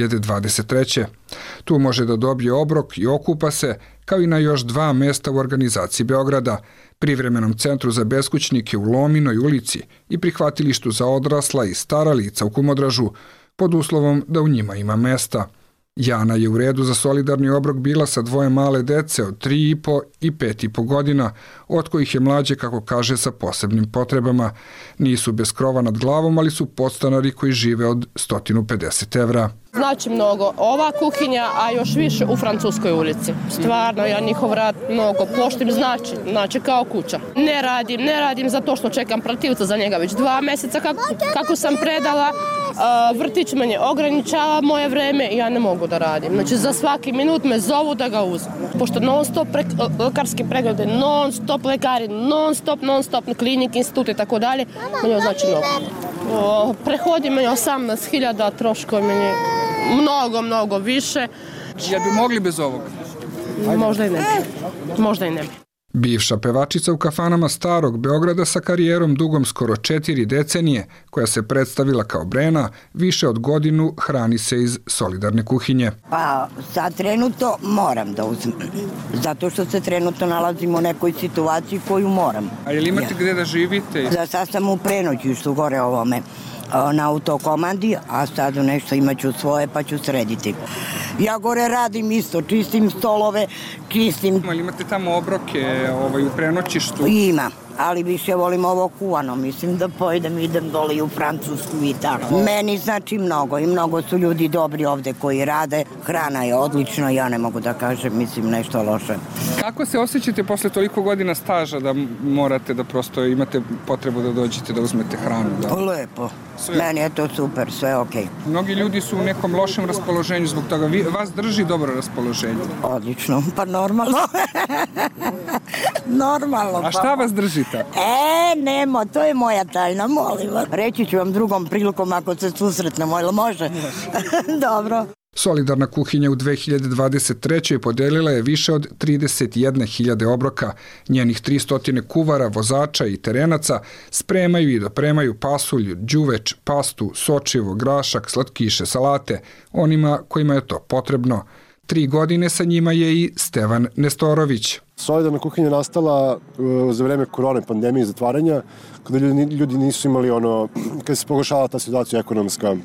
2023. Tu može da dobije obrok i okupa se, kao i na još 2 mesta u organizaciji Beograda, privremenom centru za beskućnike u Lominoj ulici i prihvatilištu za odrasla i stara lica u Kumodražu, pod uslovom da u njima ima mesta. Jana je u redu za solidarni obrok bila sa 2 male dece od 3,5 i 5,5 godina, od kojih je mlađe, kako kaže, sa posebnim potrebama. Nisu bez krova nad glavom, ali su podstanari koji žive od 150 evra. Znači mnogo ova kuhinja, a još više u Francuskoj ulici. Stvarno, ja njihov rad mnogo poštim, znači kao kuća. Ne radim zato što čekam protivca za njega već 2 mjeseca kako sam predala. Vrtić mene ograničava moje vreme i ja ne mogu da radim. Znači za svaki minut me zovu da ga uzmem. Pošto non stop lekarski preglede, non stop lekari, non stop klinik, institut i tako dalje, meni znači mnogo. Prehodi meni 18.000, troškovi meni mnogo više. Jel bi mogli bez ovoga? Možda i ne bi. Bivša pevačica u kafanama starog Beograda sa karijerom dugom skoro 4 decenije, koja se predstavila kao Brena, više od godinu hrani se iz solidarne kuhinje. Pa sad trenutno moram da uzmem, zato što se trenutno nalazim u nekoj situaciji koju moram. A jel imate gde da živite? Sad sam u prenoćištu gore ovome na autokomandi, a sad nešto imaću svoje pa ću srediti. Ja gore radim isto, čistim stolove, čistim... Imate tamo obroke u prenoćištu? Ima, ali više volim ovo kuvano, mislim da pojedem, idem dole u Francusku i tako. Meni znači mnogo i mnogo su ljudi dobri ovde koji rade, hrana je odlična, ja ne mogu da kažem, mislim nešto loše. Kako se osjećate posle toliko godina staža da morate da prosto imate potrebu da dođete da uzmete hranu? Da? Lepo. Meni je to super, sve okej. Mnogi ljudi su u nekom lošem raspoloženju zbog toga. Vas drži dobro raspoloženje? Odlično, pa normalno. Normalno. A šta vas drži vozite? Nemo, to je moja tajna, molim vas. Reći ću vam drugom prilikom ako se susretnemo, jel može? Dobro. Solidarna kuhinja u 2023. podelila je više od 31.000 obroka. Njenih 300 kuvara, vozača i terenaca spremaju i dopremaju pasulj, đuveč, pastu, sočivo, grašak, slatkiše, salate, onima kojima je to potrebno. 3 godine sa njima je i Stevan Nestorović. Solidarna kuhinja nastala za vreme korone, pandemije i zatvaranja, kada ljudi nisu imali kada se pogoršala ta situacija ekonomska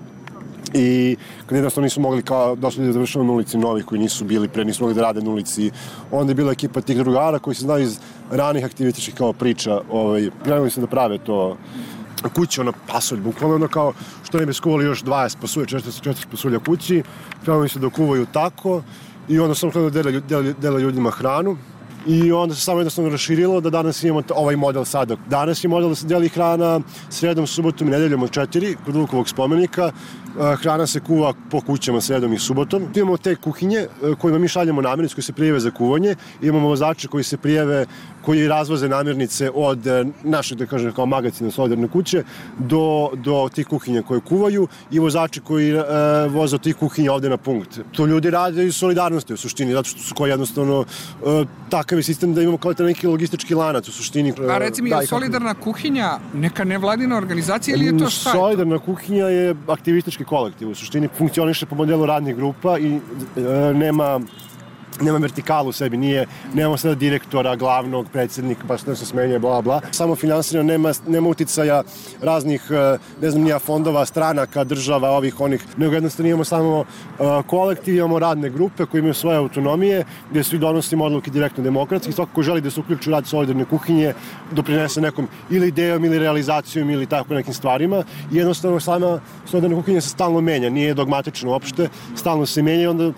i kada jednostavno nisu mogli došli da završava na ulici novih koji nisu bili pre, nisu mogli da rade na ulici. Onda je bila ekipa tih drugara koji se znaju iz ranih aktivističkih priča. Krenuli se da prave to kuće, pasulj, bukvalno kao što ne bi skuvali još 20 pasulja, 40 pasulja kući. Krenuli se da kuvaju tako i onda sam krenuo da dele ljudima hranu. I onda se samo jednostavno raširilo da danas imamo ovaj model sada. Danas je model da se deli hrana sredom, subotom i nedeljom od 4 kod Vukovog spomenika. Hrana se kuva po kućama sredom i subotom. Imamo te kuhinje kojima mi šaljemo namirnice koji se prijave za kuvanje. Imamo vozače koji se prijave, koji razvoze namirnice od našeg, da kažem, kao magacina solidarne kuće do tih kuhinja koje kuvaju i vozači koji voze od tih kuhinja ovde na punkt. To ljudi rade iz solidarnosti u suštini, zato što su koji jednostavno takav je sistem da imamo kao neki logistički lanac u suštini. A reci mi, je solidarna kuhinja neka nevladina organizacija ili je to šta? Solidarna kuhinja je aktivistički kolektiv. U suštini funkcioniše po modelu radnih grupa i nema vertikalu u sebi, nemamo sada direktora, glavnog, predsjednika, pa što se smenjuje, bla, bla. Samo finansirano, nema uticaja raznih, ne znam, nija fondova, stranaka, država, ovih, onih, nego jednostavno imamo samo kolektiv, imamo radne grupe koje imaju svoje autonomije, gdje svi donosimo odluke direktno demokratski. Svako ko želi da se uključi u rad solidarne kuhinje, doprinese nekom ili idejom, ili realizacijom, ili tako nekim stvarima. I jednostavno sama solidarna kuhinja se stalno menja, nije dogmatično uopšte, stalno se menja i onda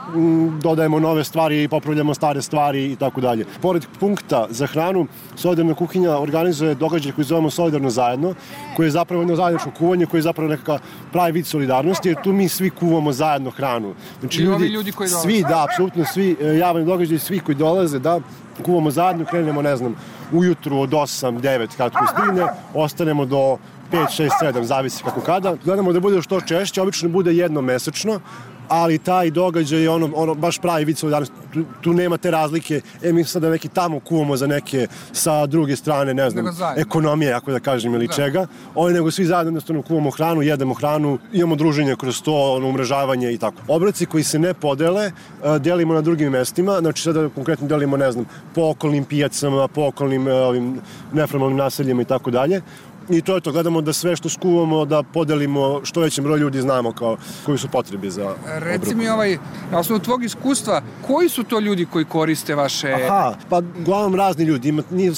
dodajemo nove stvari i popravljamo stare stvari i tako dalje. Pored punkta za hranu, solidarna kuhinja organizuje događaj koji zovemo Solidarno zajedno, koji je zapravo jedno zajedničko kuvanje, koji je zapravo nekakav pravi vid solidarnosti, jer tu mi svi kuvamo zajedno hranu. Znači, i ovi ljudi koji dolaze? Svi, da, apsolutno svi javni događaji, svi koji dolaze, da, kuvamo zajedno, krenemo, ne znam, ujutru od 8, 9, kako stigne, ostanemo do 5, 6, 7, zavisi kako kada. Gledamo da bude što češće, obično bude jednom mesečno, ali taj događaj je baš pravi vid solidarnosti. Tu nema te razlike, mi sada neki tamo kuvamo za neke sa druge strane, ne znam, ekonomije, ako da kažem, ili čega. Nego svi zajedno jednostavno kuvamo hranu, jedemo hranu, imamo druženje kroz to, umrežavanje i tako. Obroci koji se ne podele, delimo na drugim mestima, znači sada konkretno delimo, ne znam, po okolnim pijacama, po okolnim neformalnim naseljima i tako dalje. I to je to, gledamo da sve što skuvamo da podelimo što većem broju ljudi, znamo koji su potrebi za obrok. Reci mi na osnovu tvog iskustva, koji su to ljudi koji koriste vaše... Pa uglavnom razni ljudi,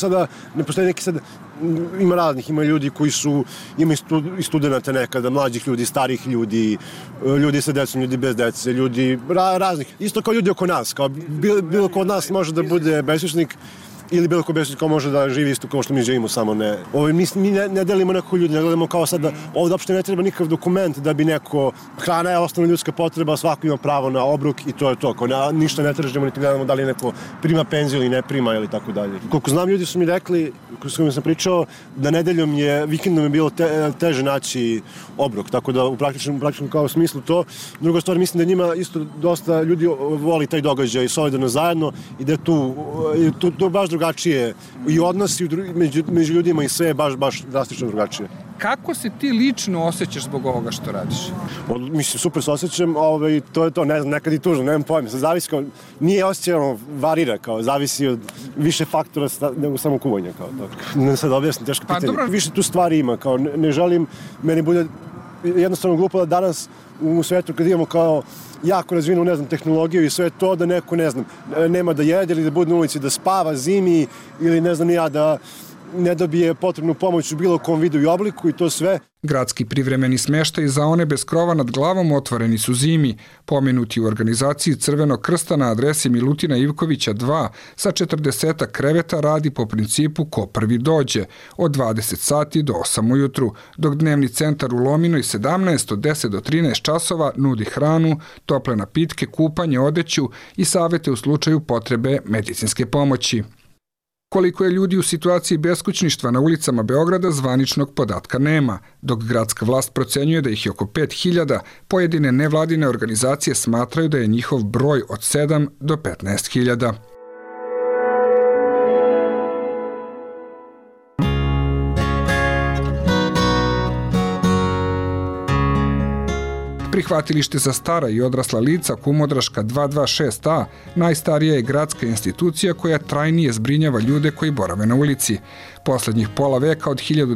ne postoji neki sad, ima raznih, ima ljudi koji ima i studenta nekada, mlađih ljudi, starih ljudi, ljudi sa decom, ljudi bez dece, ljudi raznih, isto kao ljudi oko nas, kao bilo ko od nas može da bude beskućnik, ili bilo ko beskućnik može da živi isto kao što mi živimo, samo ne. Mi ne delimo nekako ljudi, ne gledamo kao sad da ovdje uopšte ne treba nikakav dokument da bi neko, hrana je osnovna ljudska potreba, svako ima pravo na obrok i to je to. Ništa ne tražimo, niti gledamo da li neko prima penziju ili ne prima ili tako dalje. Koliko znam, ljudi su mi rekli, s kojima sam pričao, da nedeljom vikendom je bilo teže naći obrok, tako da u praktičnom kao smislu to. Druga stvar, mislim da njima isto dosta ljudi voli taj događaj solidarno zajedno i da je tu baš drugačije i odnosi među ljudima i sve je baš drastično drugačije. Kako se ti lično osjećaš zbog ovoga što radiš? Mislim, super se osjećam, to je to, ne znam, nekad i tužno, nemam pojma, zavisi kao, nije osjećaj, varira, kao, zavisi od više faktora nego samo kuvanja, kao, tako. Ne sad objasnim, teško pitanje. Više tu stvari ima, kao, ne želim, meni bude jednostavno glupo da danas u svetu kad imamo kao jako razvinu, ne znam, tehnologiju i sve to da neko, ne znam, nema da jede ili da bude na ulici da spava zimi ili ne znam ja da ne dobije potrebnu pomoć u bilo kom vidu i obliku i to sve. Gradski privremeni smještaj za one bez krova nad glavom otvoreni su zimi, pomenuti u organizaciji Crvenog krsta na adresi Milutina Ivkovića 2 sa 40 kreveta radi po principu ko prvi dođe od 20 sati do 8 ujutru, dok dnevni centar u Lominoj 17 od 10 do 13 časova nudi hranu, tople napitke, kupanje, odeću i savete u slučaju potrebe medicinske pomoći. Koliko je ljudi u situaciji beskućništva na ulicama Beograda, zvaničnog podatka nema, dok gradska vlast procenjuje da ih je oko 5.000, pojedine nevladine organizacije smatraju da je njihov broj od 7 do 15.000. Prihvatilište za stara i odrasla lica Kumodraška 226A najstarija je gradska institucija koja trajnije zbrinjava ljude koji borave na ulici. Poslednjih pola veka od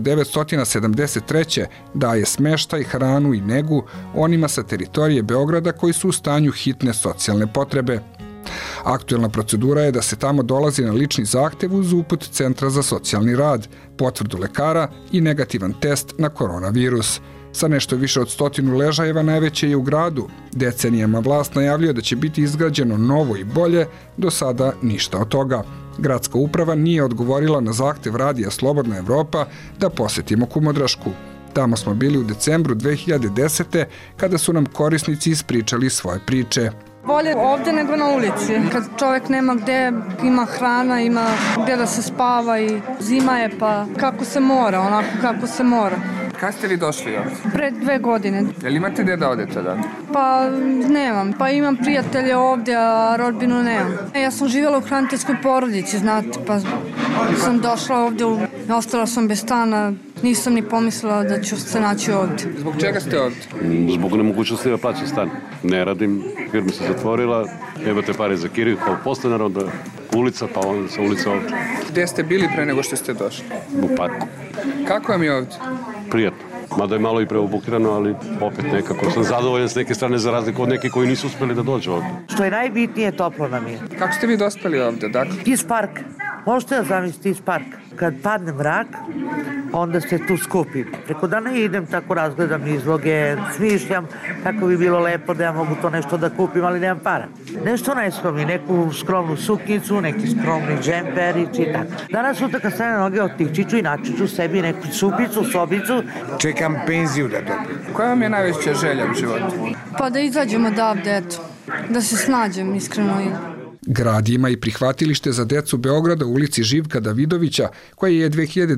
1973. daje smeštaj, hranu i negu onima sa teritorije Beograda koji su u stanju hitne socijalne potrebe. Aktuelna procedura je da se tamo dolazi na lični zahtev uz uput Centra za socijalni rad, potvrdu lekara i negativan test na koronavirus. Sa nešto više od 100 ležajeva najveće je u gradu. Decenijama vlast najavljuje da će biti izgrađeno novo i bolje, do sada ništa od toga. Gradska uprava nije odgovorila na zahtev Radija Slobodna Evropa da posetimo Kumodrašku. Tamo smo bili u decembru 2010. kada su nam korisnici ispričali svoje priče. Bolje ovdje nego na ulici. Kad čovjek nema gdje, ima hrana, ima gdje da se spava i zima je pa kako se mora, onako kako se mora. Kad ste vi došli ovdje? Pred 2 godine. Jel imate gdje da odete da? Pa nemam. Pa imam prijatelje ovdje, a rodbinu nemam. Ja sam živjela u hraniteljskoj porodici, znate, pa sam došla ovdje, ostala sam bez stana. Nisam ni pomislila da ću se naći ovdje. Zbog čega ste ovdje? Zbog nemogućnosti da plaćam stan. Ne radim, firma se zatvorila, imate pare za kiriju kao podstanar, onda ulica, pa onda sa ulica ovdje. Gdje ste bili pre nego što ste došli? U parku. Kako vam je ovdje? Prijatno. Mada je malo i preobukirano, ali opet nekako sam zadovoljan s neke strane za razliku od nekih koji nisu uspjeli da dođu ovdje. Što je najbitnije, toplo nam je. Kako ste vi dospeli ovdje, dakle? Iz parka. Možete da zamislite iz parka. Kad padne mrak, onda se tu skupim. Preko dana idem, tako razgledam izloge, smišljam kako bi bilo lepo da ja mogu to nešto da kupim, ali nemam para. Nešto najskromnije, neku skromnu suknicu, neki skromni džemperić i tako. Danas sutra kad stane na noge otići ću i naći ću sebi neku supicu, sobicu. Čekam penziju da dobijem. Koja vam je najveća želja u životu? Pa da izađemo odavde, eto. Da se snađem, iskreno. Grad ima i prihvatilište za decu Beograda u ulici Živka Davidovića, koje je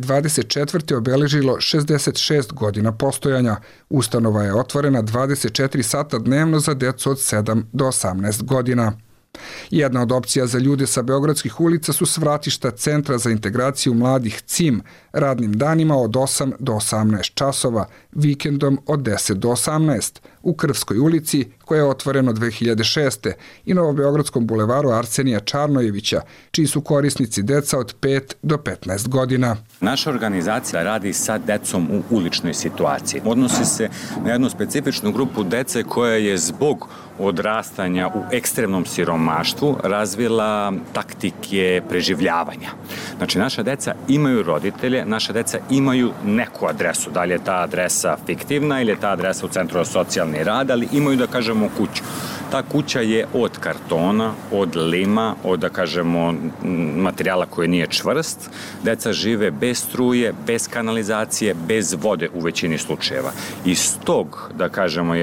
2024. obeležilo 66 godina postojanja. Ustanova je otvorena 24 sata dnevno za decu od 7 do 18 godina. Jedna od opcija za ljude sa beogradskih ulica su svratišta Centra za integraciju mladih CIM, radnim danima od 8 do 18 časova, vikendom od 10 do 18, u Krvskoj ulici, koja je otvoreno 2006. i Novobeogradskom bulevaru Arsenija Čarnojevića, čiji su korisnici deca od 5 do 15 godina. Naša organizacija radi sa decom u uličnoj situaciji. Odnosi se na jednu specifičnu grupu dece koja je zbog odrastanja u ekstremnom siromaštvu razvila taktike preživljavanja. Znači, naša deca imaju roditelje, naša deca imaju neku adresu. Da li je ta adresa fiktivna ili je ta adresa u Centru za socijalni rad, ali imaju, da kažemo, kuću. Ta kuća je od kartona, od lima, od, da kažemo, materijala koji nije čvrst. Deca žive bez struje, bez kanalizacije, bez vode u većini slučajeva. Iz tog, da kažemo,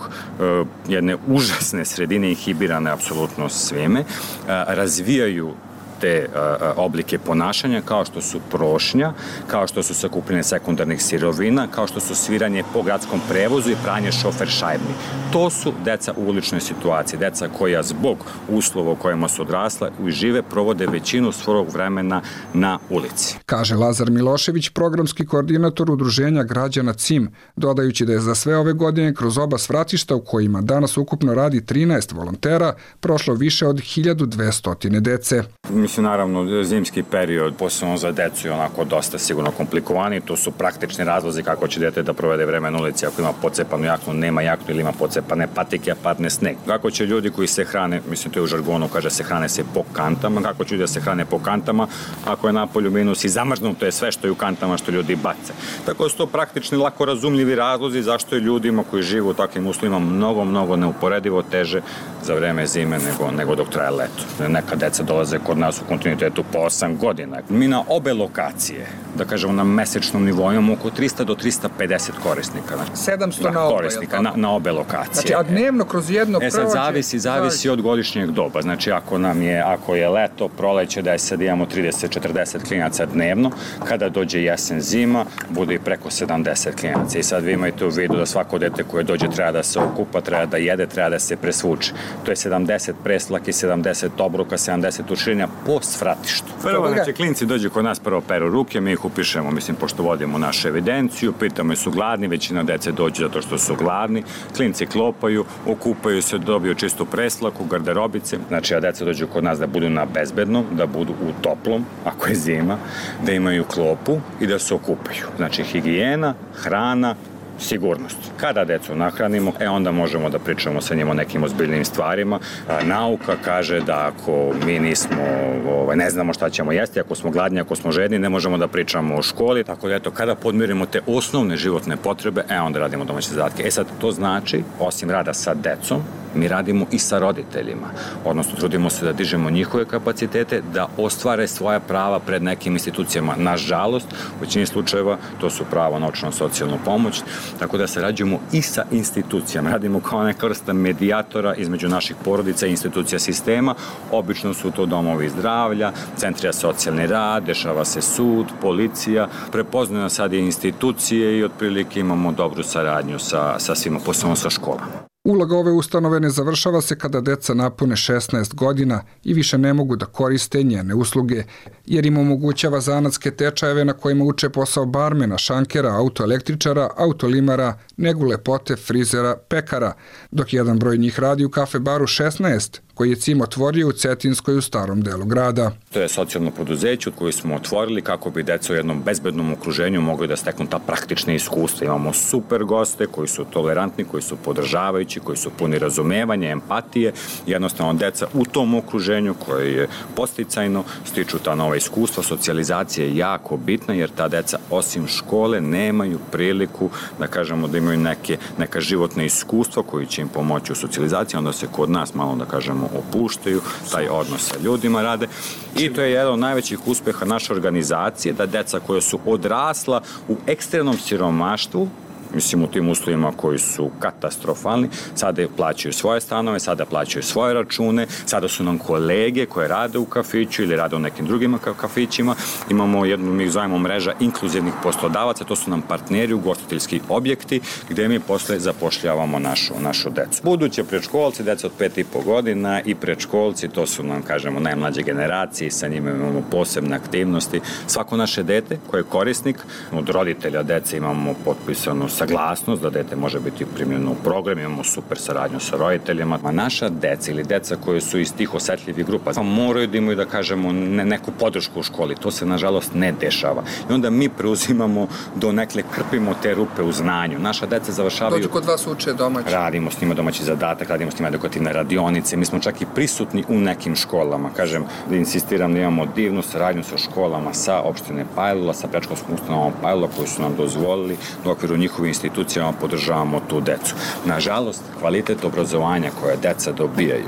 jedne užasne sredine, inhibirane apsolutno svime, razvijaju te oblike ponašanja kao što su prošnja, kao što su sakupljanje sekundarnih sirovina, kao što su sviranje po gradskom prevozu i pranje šofer šajbni. To su deca u uličnoj situaciji, deca koja zbog uslova u kojima su odrasla i žive provode većinu svog vremena na ulici. Kaže Lazar Milošević, programski koordinator udruženja građana CIM, dodajući da je za sve ove godine kroz oba svratišta u kojima danas ukupno radi 13 volontera prošlo više od 1200 dece. Mislim, naravno, zimski period, posebno za decu, je onako dosta sigurno komplikovani. To su praktični razlozi kako će dete da provede vreme na ulici ako ima pocepanu jaknu, nema jaknu ili ima pocepane patike, a padne sneg. Kako će ljudi koji se hrane, mislim, to je u žargonu, kaže se hrane se po kantama, kako će ljudi da se hrane po kantama ako je napolju minus i zamrznuto je sve što je u kantama što ljudi bace. Tako da su to praktični, lako razumljivi razlozi zašto je ljudima koji žive u takvim uslovima mnogo neuporedivo teže za vreme zime nego dok traje leto. Neka deca dolaze kod nas nas u kontinuitetu po 8 godina. Mi na obe lokacije, da kažemo na mesečnom nivou, imamo oko 300 do 350 korisnika. 700 na obe, korisnika na obe lokacije. Znači, a dnevno kroz jedno prođe? Zavisi od godišnjeg doba. Znači, ako je leto, proleće, da je sad imamo 30-40 klinaca dnevno, kada dođe jesen, zima, bude i preko 70 klinaca. I sad vi imate u vidu da svako dete koje dođe treba da se okupa, treba da jede, treba da se presvuče. To je 70 preslaki, 70 obruka, 70 uširenja po svratištu. Prvo, znači, klinci dođu kod nas, prvo peru ruke, mi ih upišemo, pošto vodimo našu evidenciju, pitamo je su gladni, većina dece dođe zato što su gladni, klinci klopaju, okupaju se, dobiju čistu preslaku, garderobice, znači, a deca dođu kod nas da budu na bezbednom, da budu u toplom, ako je zima, da imaju klopu i da se okupaju. Znači, higijena, hrana, sigurnost. Kada decu nahranimo, onda možemo da pričamo sa njima o nekim ozbiljnim stvarima. Nauka kaže da ako mi ne znamo šta ćemo jesti, ako smo gladni, ako smo žedni, ne možemo da pričamo o školi. Tako da, kada podmirimo te osnovne životne potrebe, onda radimo domaće zadatke. Sad, to znači, osim rada sa decom, mi radimo i sa roditeljima. Odnosno, trudimo se da dižemo njihove kapacitete, da ostvare svoja prava pred nekim institucijama. Nažalost, u većini slučajeva to su pravo na socijalnu pomoć, tako da sarađujemo i sa institucijama. Radimo kao neka vrsta medijatora između naših porodica i institucija sistema. Obično su to domovi zdravlja, centri za socijalni rad, dešava se sud, policija. Prepoznaju sad i institucije i otprilike imamo dobru saradnju sa svima, posebno sa školama. Uloga ove ustanove ne završava se kada deca napune 16 godina i više ne mogu da koriste njene usluge, jer im omogućava zanatske tečajeve na kojima uče posao barmena, šankera, autoelektričara, autolimara, negu lepote, frizera, pekara, dok jedan broj njih radi u kafe baru 16, koji je CIM otvorio u Cetinskoj u starom delu grada. To je socijalno preduzeće koje smo otvorili kako bi deca u jednom bezbednom okruženju mogli da steknu ta praktična iskustva. Imamo super goste koji su tolerantni, koji su podržavajući, koji su puni razumevanja, empatije. Jednostavno, deca u tom okruženju koje je podsticajno stiču ta nova iskustva. Socijalizacija je jako bitna jer ta deca osim škole nemaju priliku da kažemo da imaju neka životna iskustva koji će im pomoći u socijalizaciji. Onda se kod nas malo da kažemo opuštaju, taj odnos sa ljudima rade i to je jedan od najvećih uspeha naše organizacije, da deca koja su odrasla u ekstremnom siromaštvu, u tim uslovima koji su katastrofalni, sada plaćaju svoje stanove, sada plaćaju svoje račune, sada su nam kolege koje rade u kafiću ili rade u nekim drugim kafićima. Imamo jednu, mi zovemo mreža inkluzivnih poslodavaca, to su nam partneri, ugostiteljski objekti, gde mi posle zapošljavamo našu decu. Buduće predškolci, deca od 5,5 godina i predškolci, to su nam, kažemo, najmlađe generacije, sa njima imamo posebne aktivnosti. Svako naše dete koje je korisnik, od roditelja dece imamo potpisanu saglasnost da dete može biti primljeno u program, imamo super saradnju sa roditeljima. A naša deca ili deca koje su iz tih osetljivih grupa moraju da imaju, da kažemo, neku podršku u školi. To se, nažalost, ne dešava. I onda mi preuzimamo do nekle, krpimo te rupe u znanju. Naša deca završavaju... Dođu kod vas uče domaći. Radimo s njima domaći zadatak, radimo s njima edukativne radionice. Mi smo čak i prisutni u nekim školama. Kažem, da insistiram da imamo divnu saradnju sa školama, sa opštine Pajlula, sa predškolskom ustanovom Pajlula koji su nam dozvolili da u okviru njihovih institucijama podržavamo tu decu. Nažalost, kvalitet obrazovanja koje deca dobijaju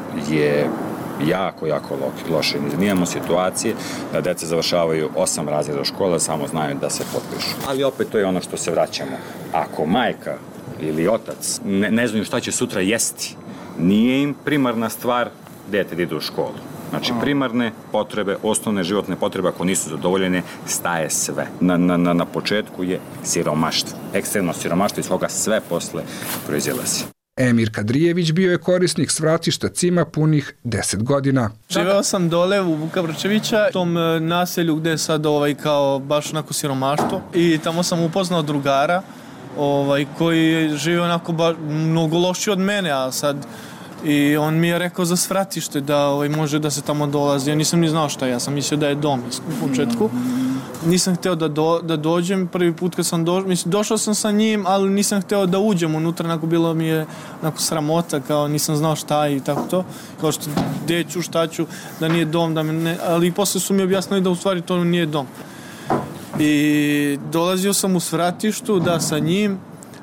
je jako loše. Mi imamo situacije da deca završavaju 8 razreda škola, samo znaju da se potpišu. Ali opet to je ono što se vraćamo. Ako majka ili otac ne znaju šta će sutra jesti, nije im primarna stvar dete da ide u školu. Znači, primarne potrebe, osnovne životne potrebe, ako nisu zadovoljene, staje sve. Na početku je siromaštvo. Ekstremno siromaštvo iz koga sve posle proizilazi. Emir Kadrijević bio je korisnik svratišta CIM-a punih 10 godina. Živeo sam dole u Vuka Vrčevića, u tom naselju gde je sad kao baš onako siromaštvo i tamo sam upoznao drugara koji žive onako mnogo lošiji od mene, a sad i on mi je rekao za svratište da može da se tamo dolazi. Ja nisam ni znao šta je, ja sam mislio da je dom u početku. Nisam hteo da dođem, prvi put kad sam došao sam sa njim, ali nisam hteo da uđem unutra, bilo mi je sramota, kao nisam znao šta je i tako to. Kao što gde ću, šta ću, da nije dom, ali posle su mi objasnili da u stvari to nije dom. I dolazio sam u svratištu, da sa njim,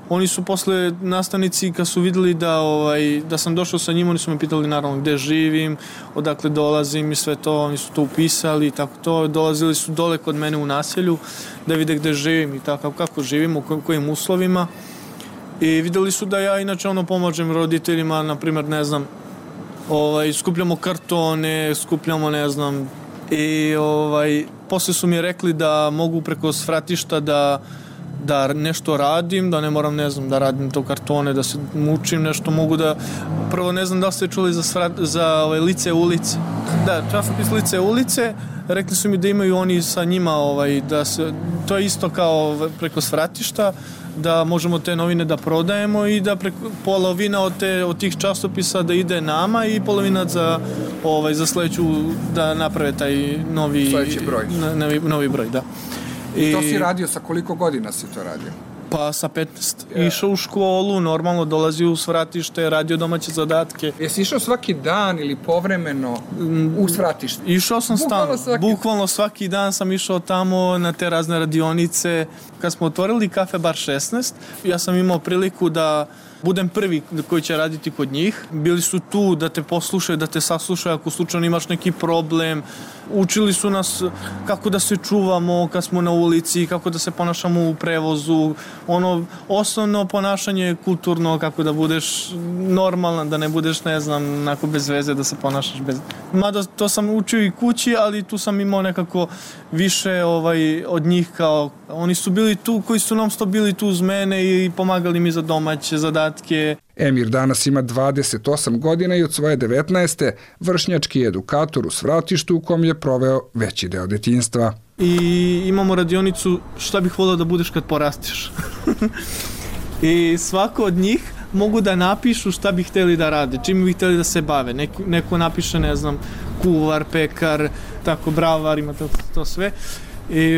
Oni su posle nastavnici kad su vidjeli da sam došao sa njima, oni su me pitali naravno gde živim, odakle dolazim i sve to, oni su to upisali i tako to. Dolazili su dole kod mene u naselju da vide gde živim i tako kako živim, u kojim uslovima. I vidjeli su da ja inače pomažem roditeljima, na primjer, ne znam, skupljamo kartone, skupljamo, ne znam, i posle su mi rekli da mogu preko svratišta da nešto radim, da ne moram, ne znam, da radim to kartone, da se mučim nešto, mogu da... Prvo, ne znam da li ste čuli za Lice ulice. Da, časopis Lice ulice, rekli su mi da imaju oni sa njima, da se, to je isto kao preko svratišta, da možemo te novine da prodajemo i da polovina od tih časopisa da ide nama i polovina za sledeću da naprave taj novi broj, da. I to si radio, sa koliko godina si to radio? Pa sa 15. Išao u školu, normalno dolazio u svratište, radio domaće zadatke. Jesi išao svaki dan ili povremeno u svratište? Išao sam bukvalno svaki dan sam išao tamo na te razne radionice. Kad smo otvorili Kafe Bar 16, ja sam imao priliku da budem prvi koji će raditi kod njih. Bili su tu da te poslušaju, da te saslušaju ako slučajno imaš neki problem. Učili su nas kako da se čuvamo kad smo na ulici, kako da se ponašamo u prevozu. Osnovno ponašanje kulturno, kako da budeš normalan, da ne budeš, ne znam, onako bez veze, da se ponašaš bez... Mada to sam učio i kući, ali tu sam imao nekako više od njih kao... Oni su bili tu, koji su non stop bili tu uz mene i pomagali mi za domaće zadatke. Emir danas ima 28 godina i od svoje 19. vršnjački edukator u svratištu u kom je proveo veći deo detinjstva. I imamo radionicu šta bih volio da budeš kad porasteš. I svako od njih mogu da napišu šta bi hteli da rade, čim bi hteli da se bave. Neko napiše, ne znam, kuvar, pekar, tako, bravar, ima to sve. I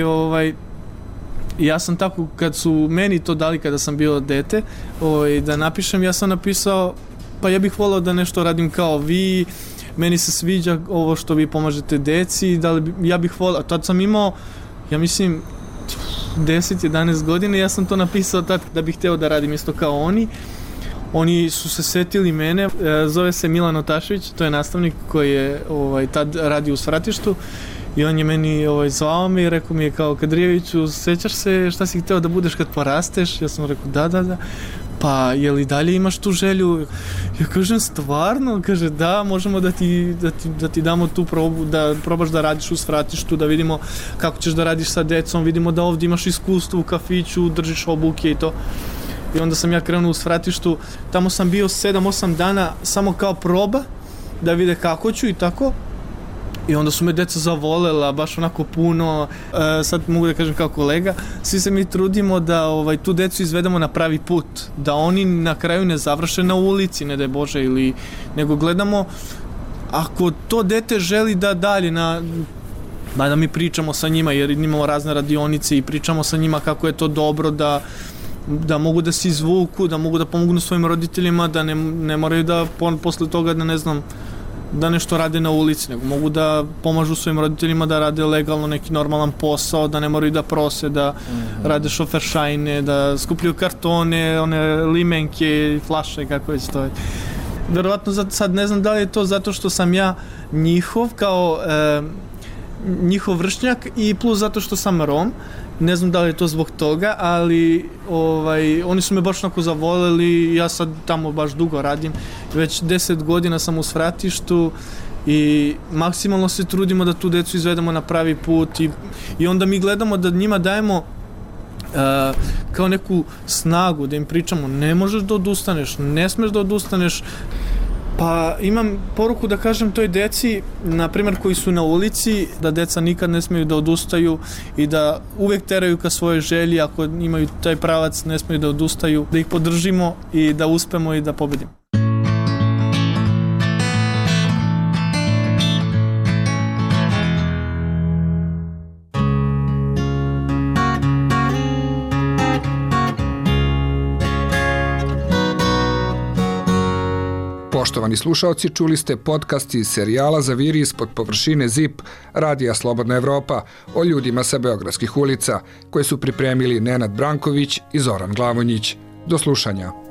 ja sam tako, kad su meni to dali kada sam bio dete, da napišem, ja sam napisao, pa ja bih volao da nešto radim kao vi, meni se sviđa ovo što vi pomažete deci, ja bih volao, tad sam imao, ja mislim, 10-11 godina, ja sam to napisao tad da bih hteo da radim isto kao oni. Oni su se setili mene, zove se Milan Otašević, to je nastavnik koji je tad radio u svratištu. I on je meni zvao me i rekao mi je kao, Kadrijeviću, sećaš se šta si hteo da budeš kad porasteš? Ja sam rekao da. Pa je li dalje imaš tu želju? Ja kažem, stvarno? Kaže, da, možemo da ti damo tu probu, da probaš da radiš u svratištu, da vidimo kako ćeš da radiš sa decom, vidimo da ovdje imaš iskustvo u kafiću, držiš obuke i to. I onda sam ja krenuo u svratištu, tamo sam bio 7-8 dana samo kao proba, da vide kako ću i tako. I onda su me deca zavolela, baš onako puno, sad mogu da kažem kao kolega, svi se mi trudimo da tu decu izvedemo na pravi put, da oni na kraju ne završe na ulici, ne daj Bože, nego gledamo, ako to dete želi da dalje da mi pričamo sa njima, jer imamo razne radionice i pričamo sa njima kako je to dobro, da mogu da se izvuku, da mogu da pomognu svojim roditeljima, da ne moraju da posle toga da ne znam, da nešto rade na ulici, nego mogu da pomažu svojim roditeljima da rade legalno neki normalan posao, da ne moraju da prose, da rade šoferšajne, da skupljaju kartone, one limenke, flaše, kako već to je. Verovatno sad ne znam da li je to zato što sam ja njihov kao njihov vršnjak i plus zato što sam Rom. Ne znam da li je to zbog toga, ali oni su me baš onako zavoleli, ja sad tamo baš dugo radim, već 10 godina sam u svratištu i maksimalno se trudimo da tu decu izvedemo na pravi put i onda mi gledamo da njima dajemo kao neku snagu, da im pričamo ne možeš da odustaneš, ne smeš da odustaneš. Pa imam poruku da kažem toj deci, na primjer koji su na ulici, da deca nikad ne smiju da odustaju i da uvek teraju ka svojoj želji, ako imaju taj pravac ne smiju da odustaju, da ih podržimo i da uspemo i da pobedimo. Poštovani slušaoci, čuli ste podcast iz serijala Za viri ispod površine ZIP Radija Slobodna Evropa o ljudima sa beogradskih ulica, koje su pripremili Nenad Branković i Zoran Glavonjić. Do slušanja.